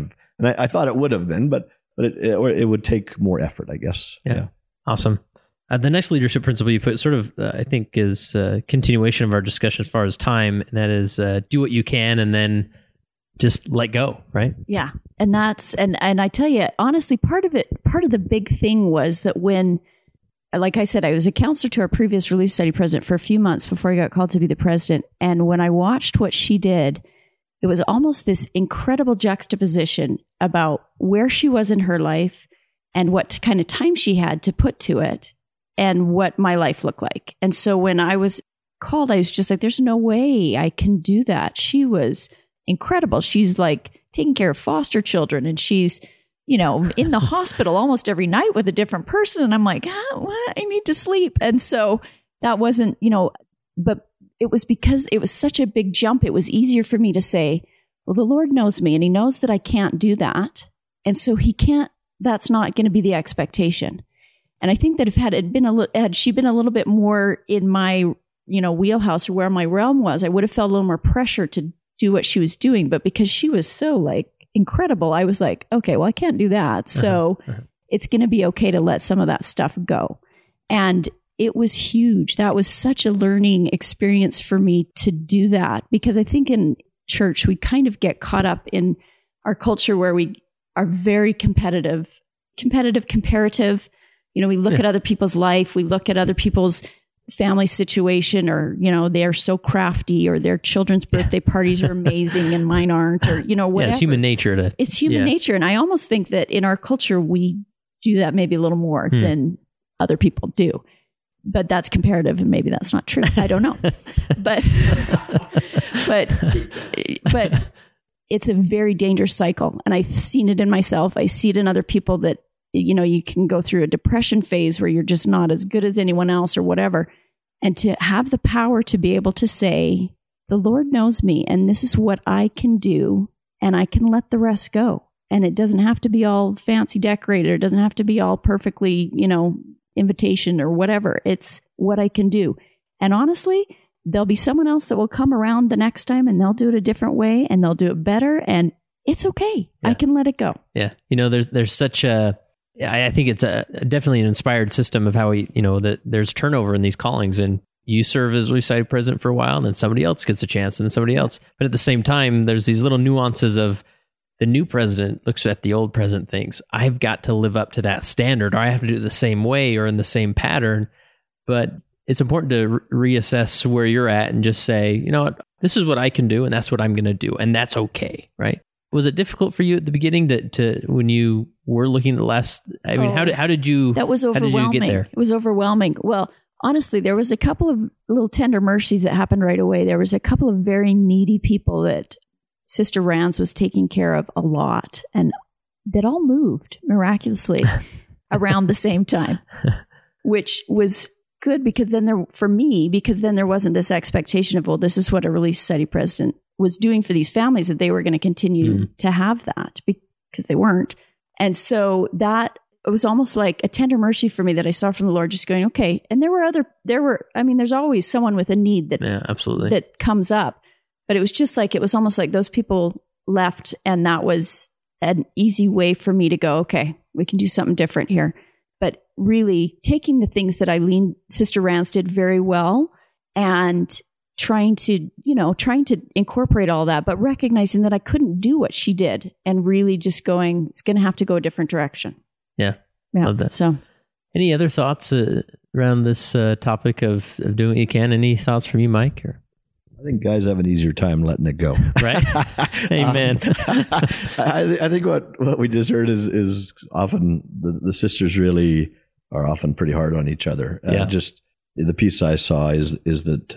I thought it would have been, but it would take more effort, I guess. Yeah. Awesome. The next leadership principle you put sort of, I think, is a continuation of our discussion as far as time, and that is do what you can and then just let go, right? Yeah. And that's, and I tell you, honestly, part of the big thing was that when, like I said, I was a counselor to our previous Relief Society president for a few months before I got called to be the president. And when I watched what she did, it was almost this incredible juxtaposition about where she was in her life and what kind of time she had to put to it and what my life looked like. And so when I was called, I was just like, there's no way I can do that. She was incredible. She's like taking care of foster children, and she's, in the hospital almost every night with a different person. And I'm like, what? I need to sleep. And so that wasn't, but it was because it was such a big jump. It was easier for me to say, well, the Lord knows me and he knows that I can't do that. And so that's not going to be the expectation. And I think that had she been a little bit more in my, wheelhouse or where my realm was, I would have felt a little more pressure to do what she was doing. But because she was so incredible, I was like, okay, well, I can't do that. So it's going to be okay to let some of that stuff go. And it was huge. That was such a learning experience for me to do that, because I think in church, we kind of get caught up in our culture where we are very comparative. We look at other people's life. We look at other people's family situation, or, they're so crafty, or their children's birthday parties are amazing and mine aren't, or, whatever. Yeah, it's human nature It's human nature. And I almost think that in our culture, we do that maybe a little more than other people do. But that's comparative, and maybe that's not true. I don't know. but it's a very dangerous cycle. And I've seen it in myself. I see it in other people that, you can go through a depression phase where you're just not as good as anyone else or whatever. And to have the power to be able to say, the Lord knows me and this is what I can do, and I can let the rest go. And it doesn't have to be all fancy decorated. It doesn't have to be all perfectly, invitation or whatever. It's what I can do. And honestly, there'll be someone else that will come around the next time and they'll do it a different way and they'll do it better. And it's okay. Yeah. I can let it go. Yeah. There's such I think it's definitely an inspired system of how that there's turnover in these callings, and you serve as Relief Society president for a while, and then somebody else gets a chance, and then somebody else. But at the same time, there's these little nuances of the new president looks at the old president, thinks, I've got to live up to that standard, or I have to do it the same way or in the same pattern. But it's important to reassess where you're at and just say, this is what I can do, and that's what I'm going to do, and that's okay, right? Was it difficult for you at the beginning to when you were looking at the last? I mean, how did you? That was overwhelming. How did you get there? It was overwhelming. Well, honestly, there was a couple of little tender mercies that happened right away. There was a couple of very needy people that Sister Rands was taking care of a lot, and that all moved miraculously around the same time, which was good because then there wasn't this expectation of, well, this is what a Relief Society president was doing for these families, that they were going to continue to have that, because they weren't. And so that it was almost like a tender mercy for me that I saw from the Lord, just going, okay. And there's always someone with a need that comes up, but it was almost like those people left, and that was an easy way for me to go, okay, we can do something different here. But really taking the things that Sister Rands did very well, and trying to incorporate all that, but recognizing that I couldn't do what she did, and really just going, it's going to have to go a different direction. Yeah. Love that. So any other thoughts around this topic of doing what you can? Any thoughts from you, Mike? Or? I think guys have an easier time letting it go. Right? Amen. I think what we just heard is often the sisters really are often pretty hard on each other. Yeah. Just the piece I saw is that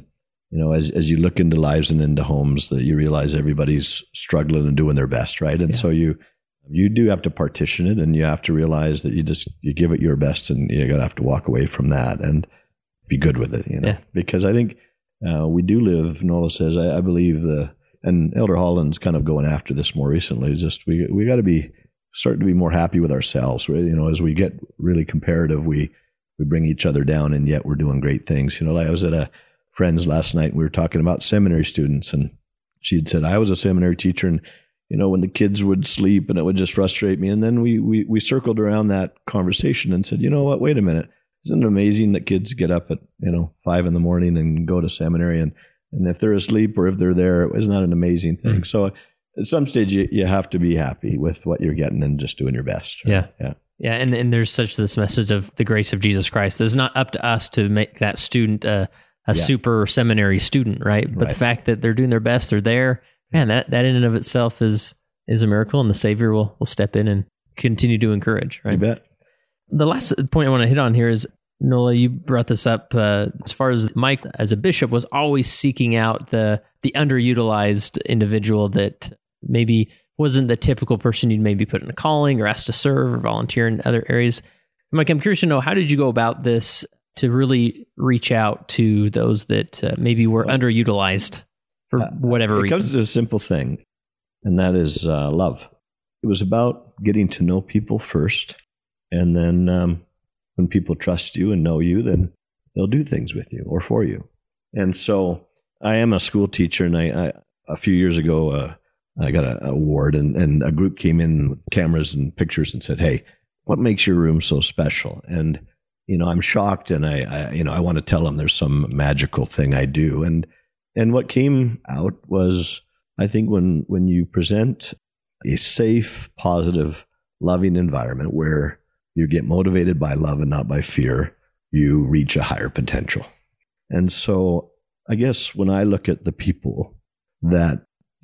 as you look into lives and into homes, that you realize everybody's struggling and doing their best, right? And so you do have to partition it, and you have to realize that you give it your best, and you're going to have to walk away from that and be good with it, because I think we do live, Nola says, I believe and Elder Holland's kind of going after this more recently, just we got to be starting to be more happy with ourselves. As we get really comparative, we bring each other down, and yet we're doing great things. Like I was at a friend's last night, and we were talking about seminary students, and she had said, I was a seminary teacher, and when the kids would sleep, and it would just frustrate me. And then we circled around that conversation and said, you know what, wait a minute. Isn't it amazing that kids get up at 5 a.m. and go to seminary, and if they're asleep or if they're there, isn't that an amazing thing? So at some stage you have to be happy with what you're getting and just doing your best. Right? Yeah. And there's such this message of the grace of Jesus Christ. It's not up to us to make that student a super seminary student, right? But the fact that they're doing their best, they're there, man, that in and of itself is a miracle, and the Savior will step in and continue to encourage, right? You bet. The last point I want to hit on here is, Nola, you brought this up as far as Mike as a bishop was always seeking out the underutilized individual that maybe wasn't the typical person you'd maybe put in a calling or asked to serve or volunteer in other areas. Mike, I'm curious to know, how did you go about this to really reach out to those that maybe were underutilized for whatever reason? It comes to a simple thing, and that is love. It was about getting to know people first, and then when people trust you and know you, then they'll do things with you or for you. And so I am a school teacher, and I a few years ago, I got an award, and a group came in with cameras and pictures and said, hey, what makes your room so special? And, I'm shocked, and I want to tell them there's some magical thing I do. And what came out was, I think when you present a safe, positive, loving environment where you get motivated by love and not by fear, you reach a higher potential. And so I guess when I look at the people that,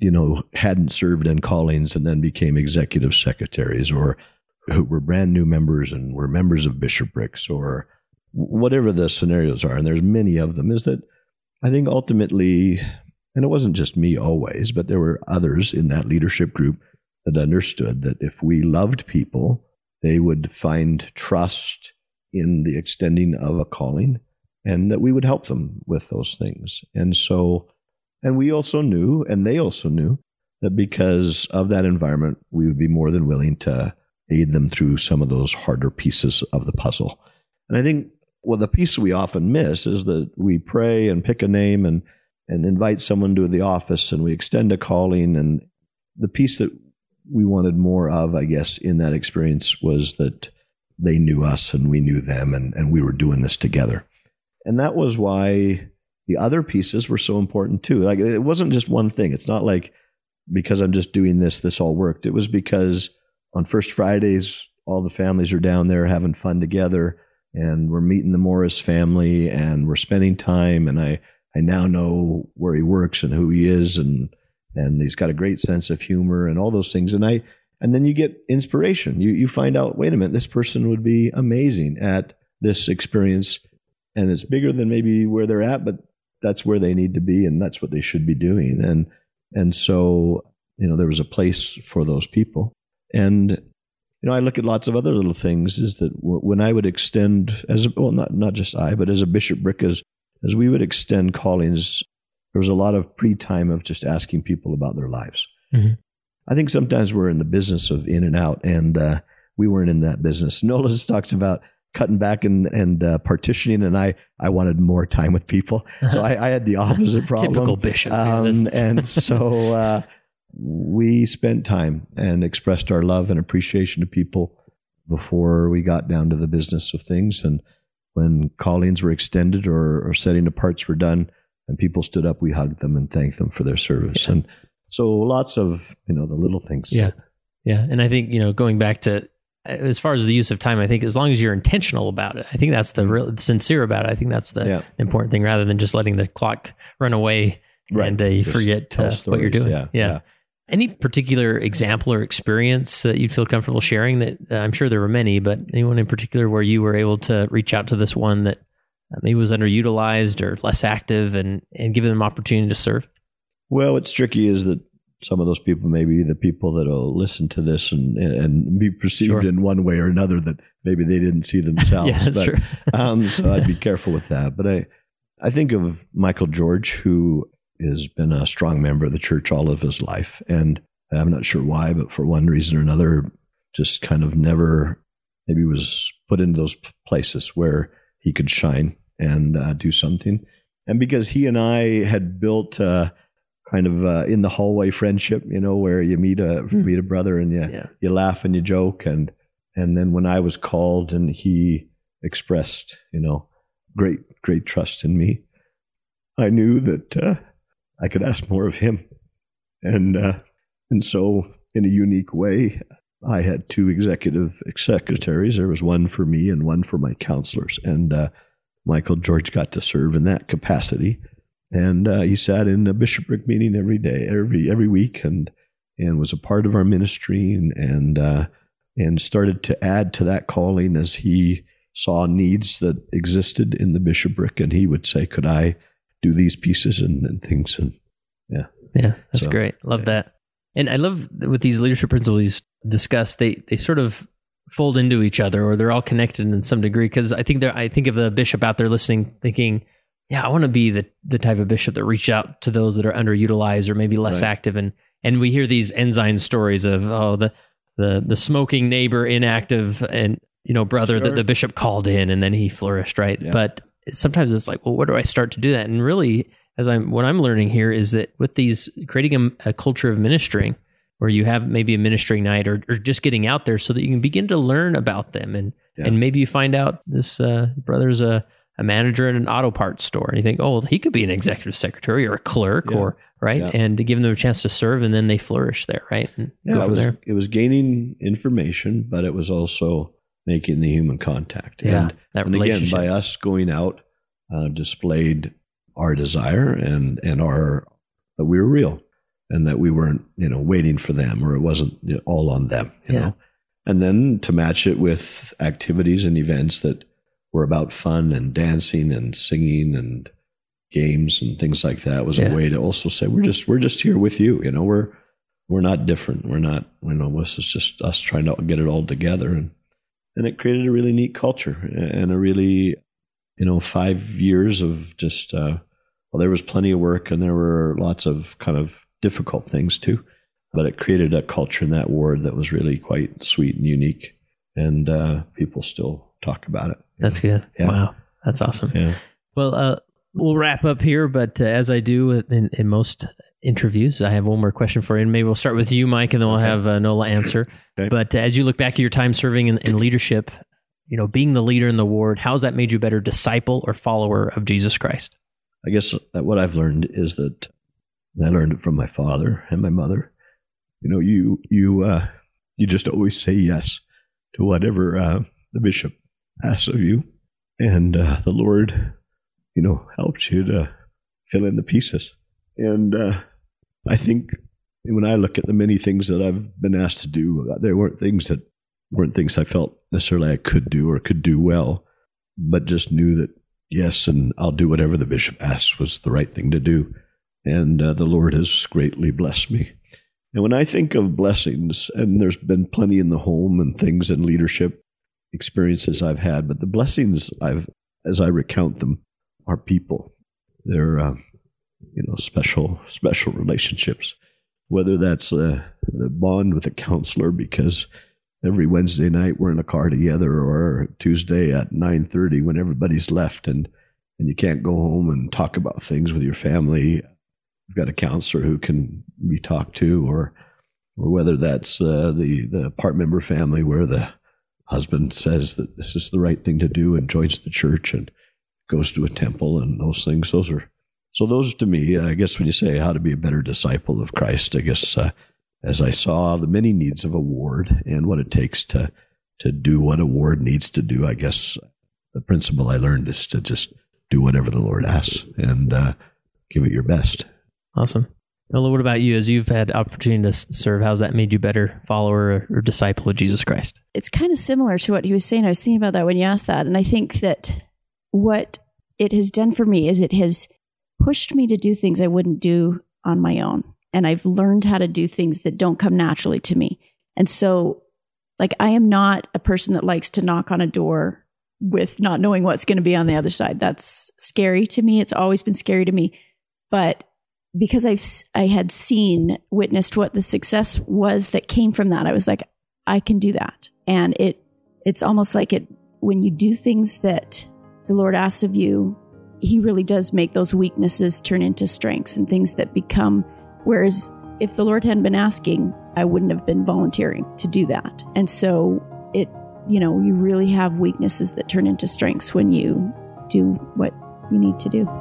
hadn't served in callings and then became executive secretaries, or who were brand new members and were members of bishoprics, or whatever the scenarios are, and there's many of them, is that I think ultimately, and it wasn't just me always, but there were others in that leadership group that understood that if we loved people, they would find trust in the extending of a calling, and that we would help them with those things. And we also knew, and they also knew, that because of that environment, we would be more than willing to aid them through some of those harder pieces of the puzzle. And I think, the piece we often miss is that we pray and pick a name and invite someone to the office, and we extend a calling. And the piece that we wanted more of, I guess, in that experience was that they knew us and we knew them, and we were doing this together. And that was why the other pieces were so important too. Like, it wasn't just one thing. It's not like, because I'm just doing this all worked. It was because on First Fridays, all the families are down there having fun together, and we're meeting the Morris family, and we're spending time. And I now know where he works and who he is, and he's got a great sense of humor and all those things. And then you get inspiration. You find out, wait a minute, this person would be amazing at this experience, and it's bigger than maybe where they're at, but that's where they need to be, and that's what they should be doing. And so, there was a place for those people. And, I look at lots of other little things, is that when I would extend, not just I, but as a bishopric, as we would extend callings, there was a lot of pre-time of just asking people about their lives. Mm-hmm. I think sometimes we're in the business of in and out, and we weren't in that business. Nola talks about cutting back and partitioning, and I wanted more time with people. So I had the opposite problem. Typical bishop. And so we spent time and expressed our love and appreciation to people before we got down to the business of things. And when callings were extended or setting aparts were done and people stood up, we hugged them and thanked them for their service. Yeah. And so lots of, the little things. Yeah. Yeah. And I think, going back to, as far as the use of time, I think as long as you're intentional about it, I think that's the real sincere about it. I think that's the important thing, rather than just letting the clock run away and you forget what you're doing. Yeah. Any particular example or experience that you'd feel comfortable sharing? That I'm sure there were many, but anyone in particular where you were able to reach out to this one that maybe was underutilized or less active, and giving them opportunity to serve? Well, what's tricky is that some of those people may be the people that will listen to this and be perceived in one way or another that maybe they didn't see themselves. Yeah, that's true. So I'd be careful with that. But I think of Michael George, who has been a strong member of the church all of his life. And I'm not sure why, but for one reason or another, just kind of never maybe was put into those places where he could shine and do something. And because he and I had built kind of in the hallway friendship, where you meet a brother and you laugh and you joke. And then when I was called and he expressed, great trust in me, I knew that I could ask more of him. And so in a unique way, I had two executive secretaries. There was one for me and one for my counselors. And Michael George got to serve in that capacity. And he sat in a bishopric meeting every day, every week, and was a part of our ministry, and started to add to that calling as he saw needs that existed in the bishopric, and he would say, "Could I do these pieces and things?" And that's great. Love that. And I love that with these leadership principles discussed, they sort of fold into each other, or they're all connected in some degree. Because I think of the bishop out there listening, thinking, yeah, I want to be the type of bishop that reach out to those that are underutilized or maybe less active. And we hear these Ensign stories of, the smoking neighbor, inactive, and, brother that the bishop called in and then he flourished, right? Yeah. But sometimes it's like, well, where do I start to do that? And really, what I'm learning here is that with these, creating a culture of ministering, where you have maybe a ministry night or just getting out there so that you can begin to learn about them. And maybe you find out this brother's a manager at an auto parts store, and you think, oh, well, he could be an executive secretary or a clerk, and to give them a chance to serve, and then they flourish there, right? And go from there. It was gaining information, but it was also making the human contact. And again, by us going out, displayed our desire and that we were real, and that we weren't, waiting for them, or it wasn't all on them, you know. And then to match it with activities and events that were about fun and dancing and singing and games and things like that was a way to also say, we're just here with you. We're not different. We're not, this is just us trying to get it all together. And it created a really neat culture and a really, 5 years of just, there was plenty of work and there were lots of kind of difficult things too, but it created a culture in that ward that was really quite sweet and unique. And people still talk about it. That's good. Yeah. Wow. That's awesome. Yeah. Well, we'll wrap up here, but as I do in most interviews, I have one more question for you. And maybe we'll start with you, Mike, and then we'll have Nola answer. Okay. But as you look back at your time serving in leadership, being the leader in the ward, how's that made you a better disciple or follower of Jesus Christ? I guess that what I've learned is that, and I learned it from my father and my mother, you just always say yes to whatever the bishop asks of you, and the Lord, helps you to fill in the pieces. And I think when I look at the many things that I've been asked to do, there weren't things I felt necessarily I could do or could do well, but just knew that yes, and I'll do whatever the bishop asks was the right thing to do. And the Lord has greatly blessed me. And when I think of blessings, and there's been plenty in the home and things in leadership experiences I've had, but the blessings as I recount them, are people. They're, special relationships. Whether that's the bond with a counselor, because every Wednesday night we're in a car together, or Tuesday at 9:30 when everybody's left and you can't go home and talk about things with your family. You've got a counselor who can be talked to, or whether that's the part member family where the husband says that this is the right thing to do and joins the church and goes to a temple and those things. Those to me, I guess when you say how to be a better disciple of Christ, I guess as I saw the many needs of a ward and what it takes to do what a ward needs to do, I guess the principle I learned is to just do whatever the Lord asks and give it your best. Awesome. Nola, what about you? As you've had opportunity to serve, how's that made you better follower or disciple of Jesus Christ? It's kind of similar to what he was saying. I was thinking about that when you asked that. And I think that what it has done for me is it has pushed me to do things I wouldn't do on my own. And I've learned how to do things that don't come naturally to me. And so, like, I am not a person that likes to knock on a door with not knowing what's going to be on the other side. That's scary to me. It's always been scary to me. But because I had witnessed what the success was that came from that, I was like, I can do that. And it's almost like when you do things that the Lord asks of you, he really does make those weaknesses turn into strengths and things that become, whereas if the Lord hadn't been asking, I wouldn't have been volunteering to do that. And so you really have weaknesses that turn into strengths when you do what you need to do.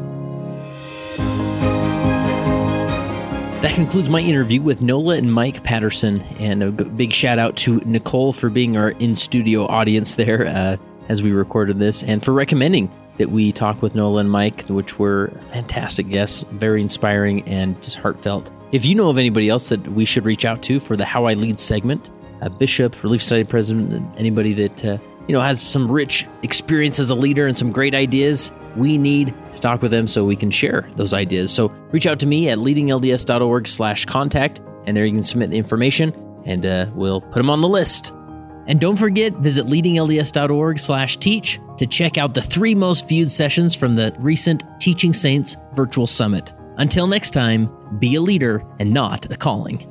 That concludes my interview with Nola and Mike Patterson, and a big shout out to Nicole for being our in-studio audience there as we recorded this, and for recommending that we talk with Nola and Mike, which were fantastic guests, very inspiring and just heartfelt. If you know of anybody else that we should reach out to for the How I Lead segment, a bishop, Relief Society president, anybody that has some rich experience as a leader and some great ideas, we need to talk with them so we can share those ideas. So reach out to me at leadinglds.org/contact, and there you can submit the information, and we'll put them on the list. And don't forget, visit leadinglds.org/teach to check out the 3 most viewed sessions from the recent Teaching Saints Virtual Summit. Until next time, be a leader and not a calling.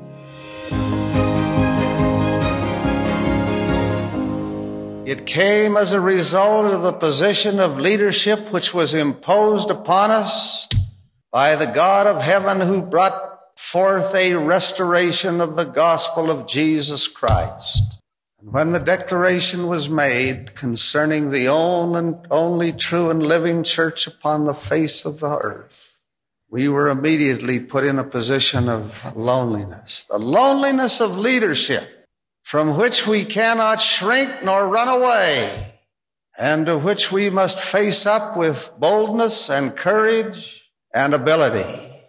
It came as a result of the position of leadership which was imposed upon us by the God of heaven, who brought forth a restoration of the gospel of Jesus Christ. And when the declaration was made concerning the only true and living church upon the face of the earth, we were immediately put in a position of loneliness, the loneliness of leadership, from which we cannot shrink nor run away, and to which we must face up with boldness and courage and ability.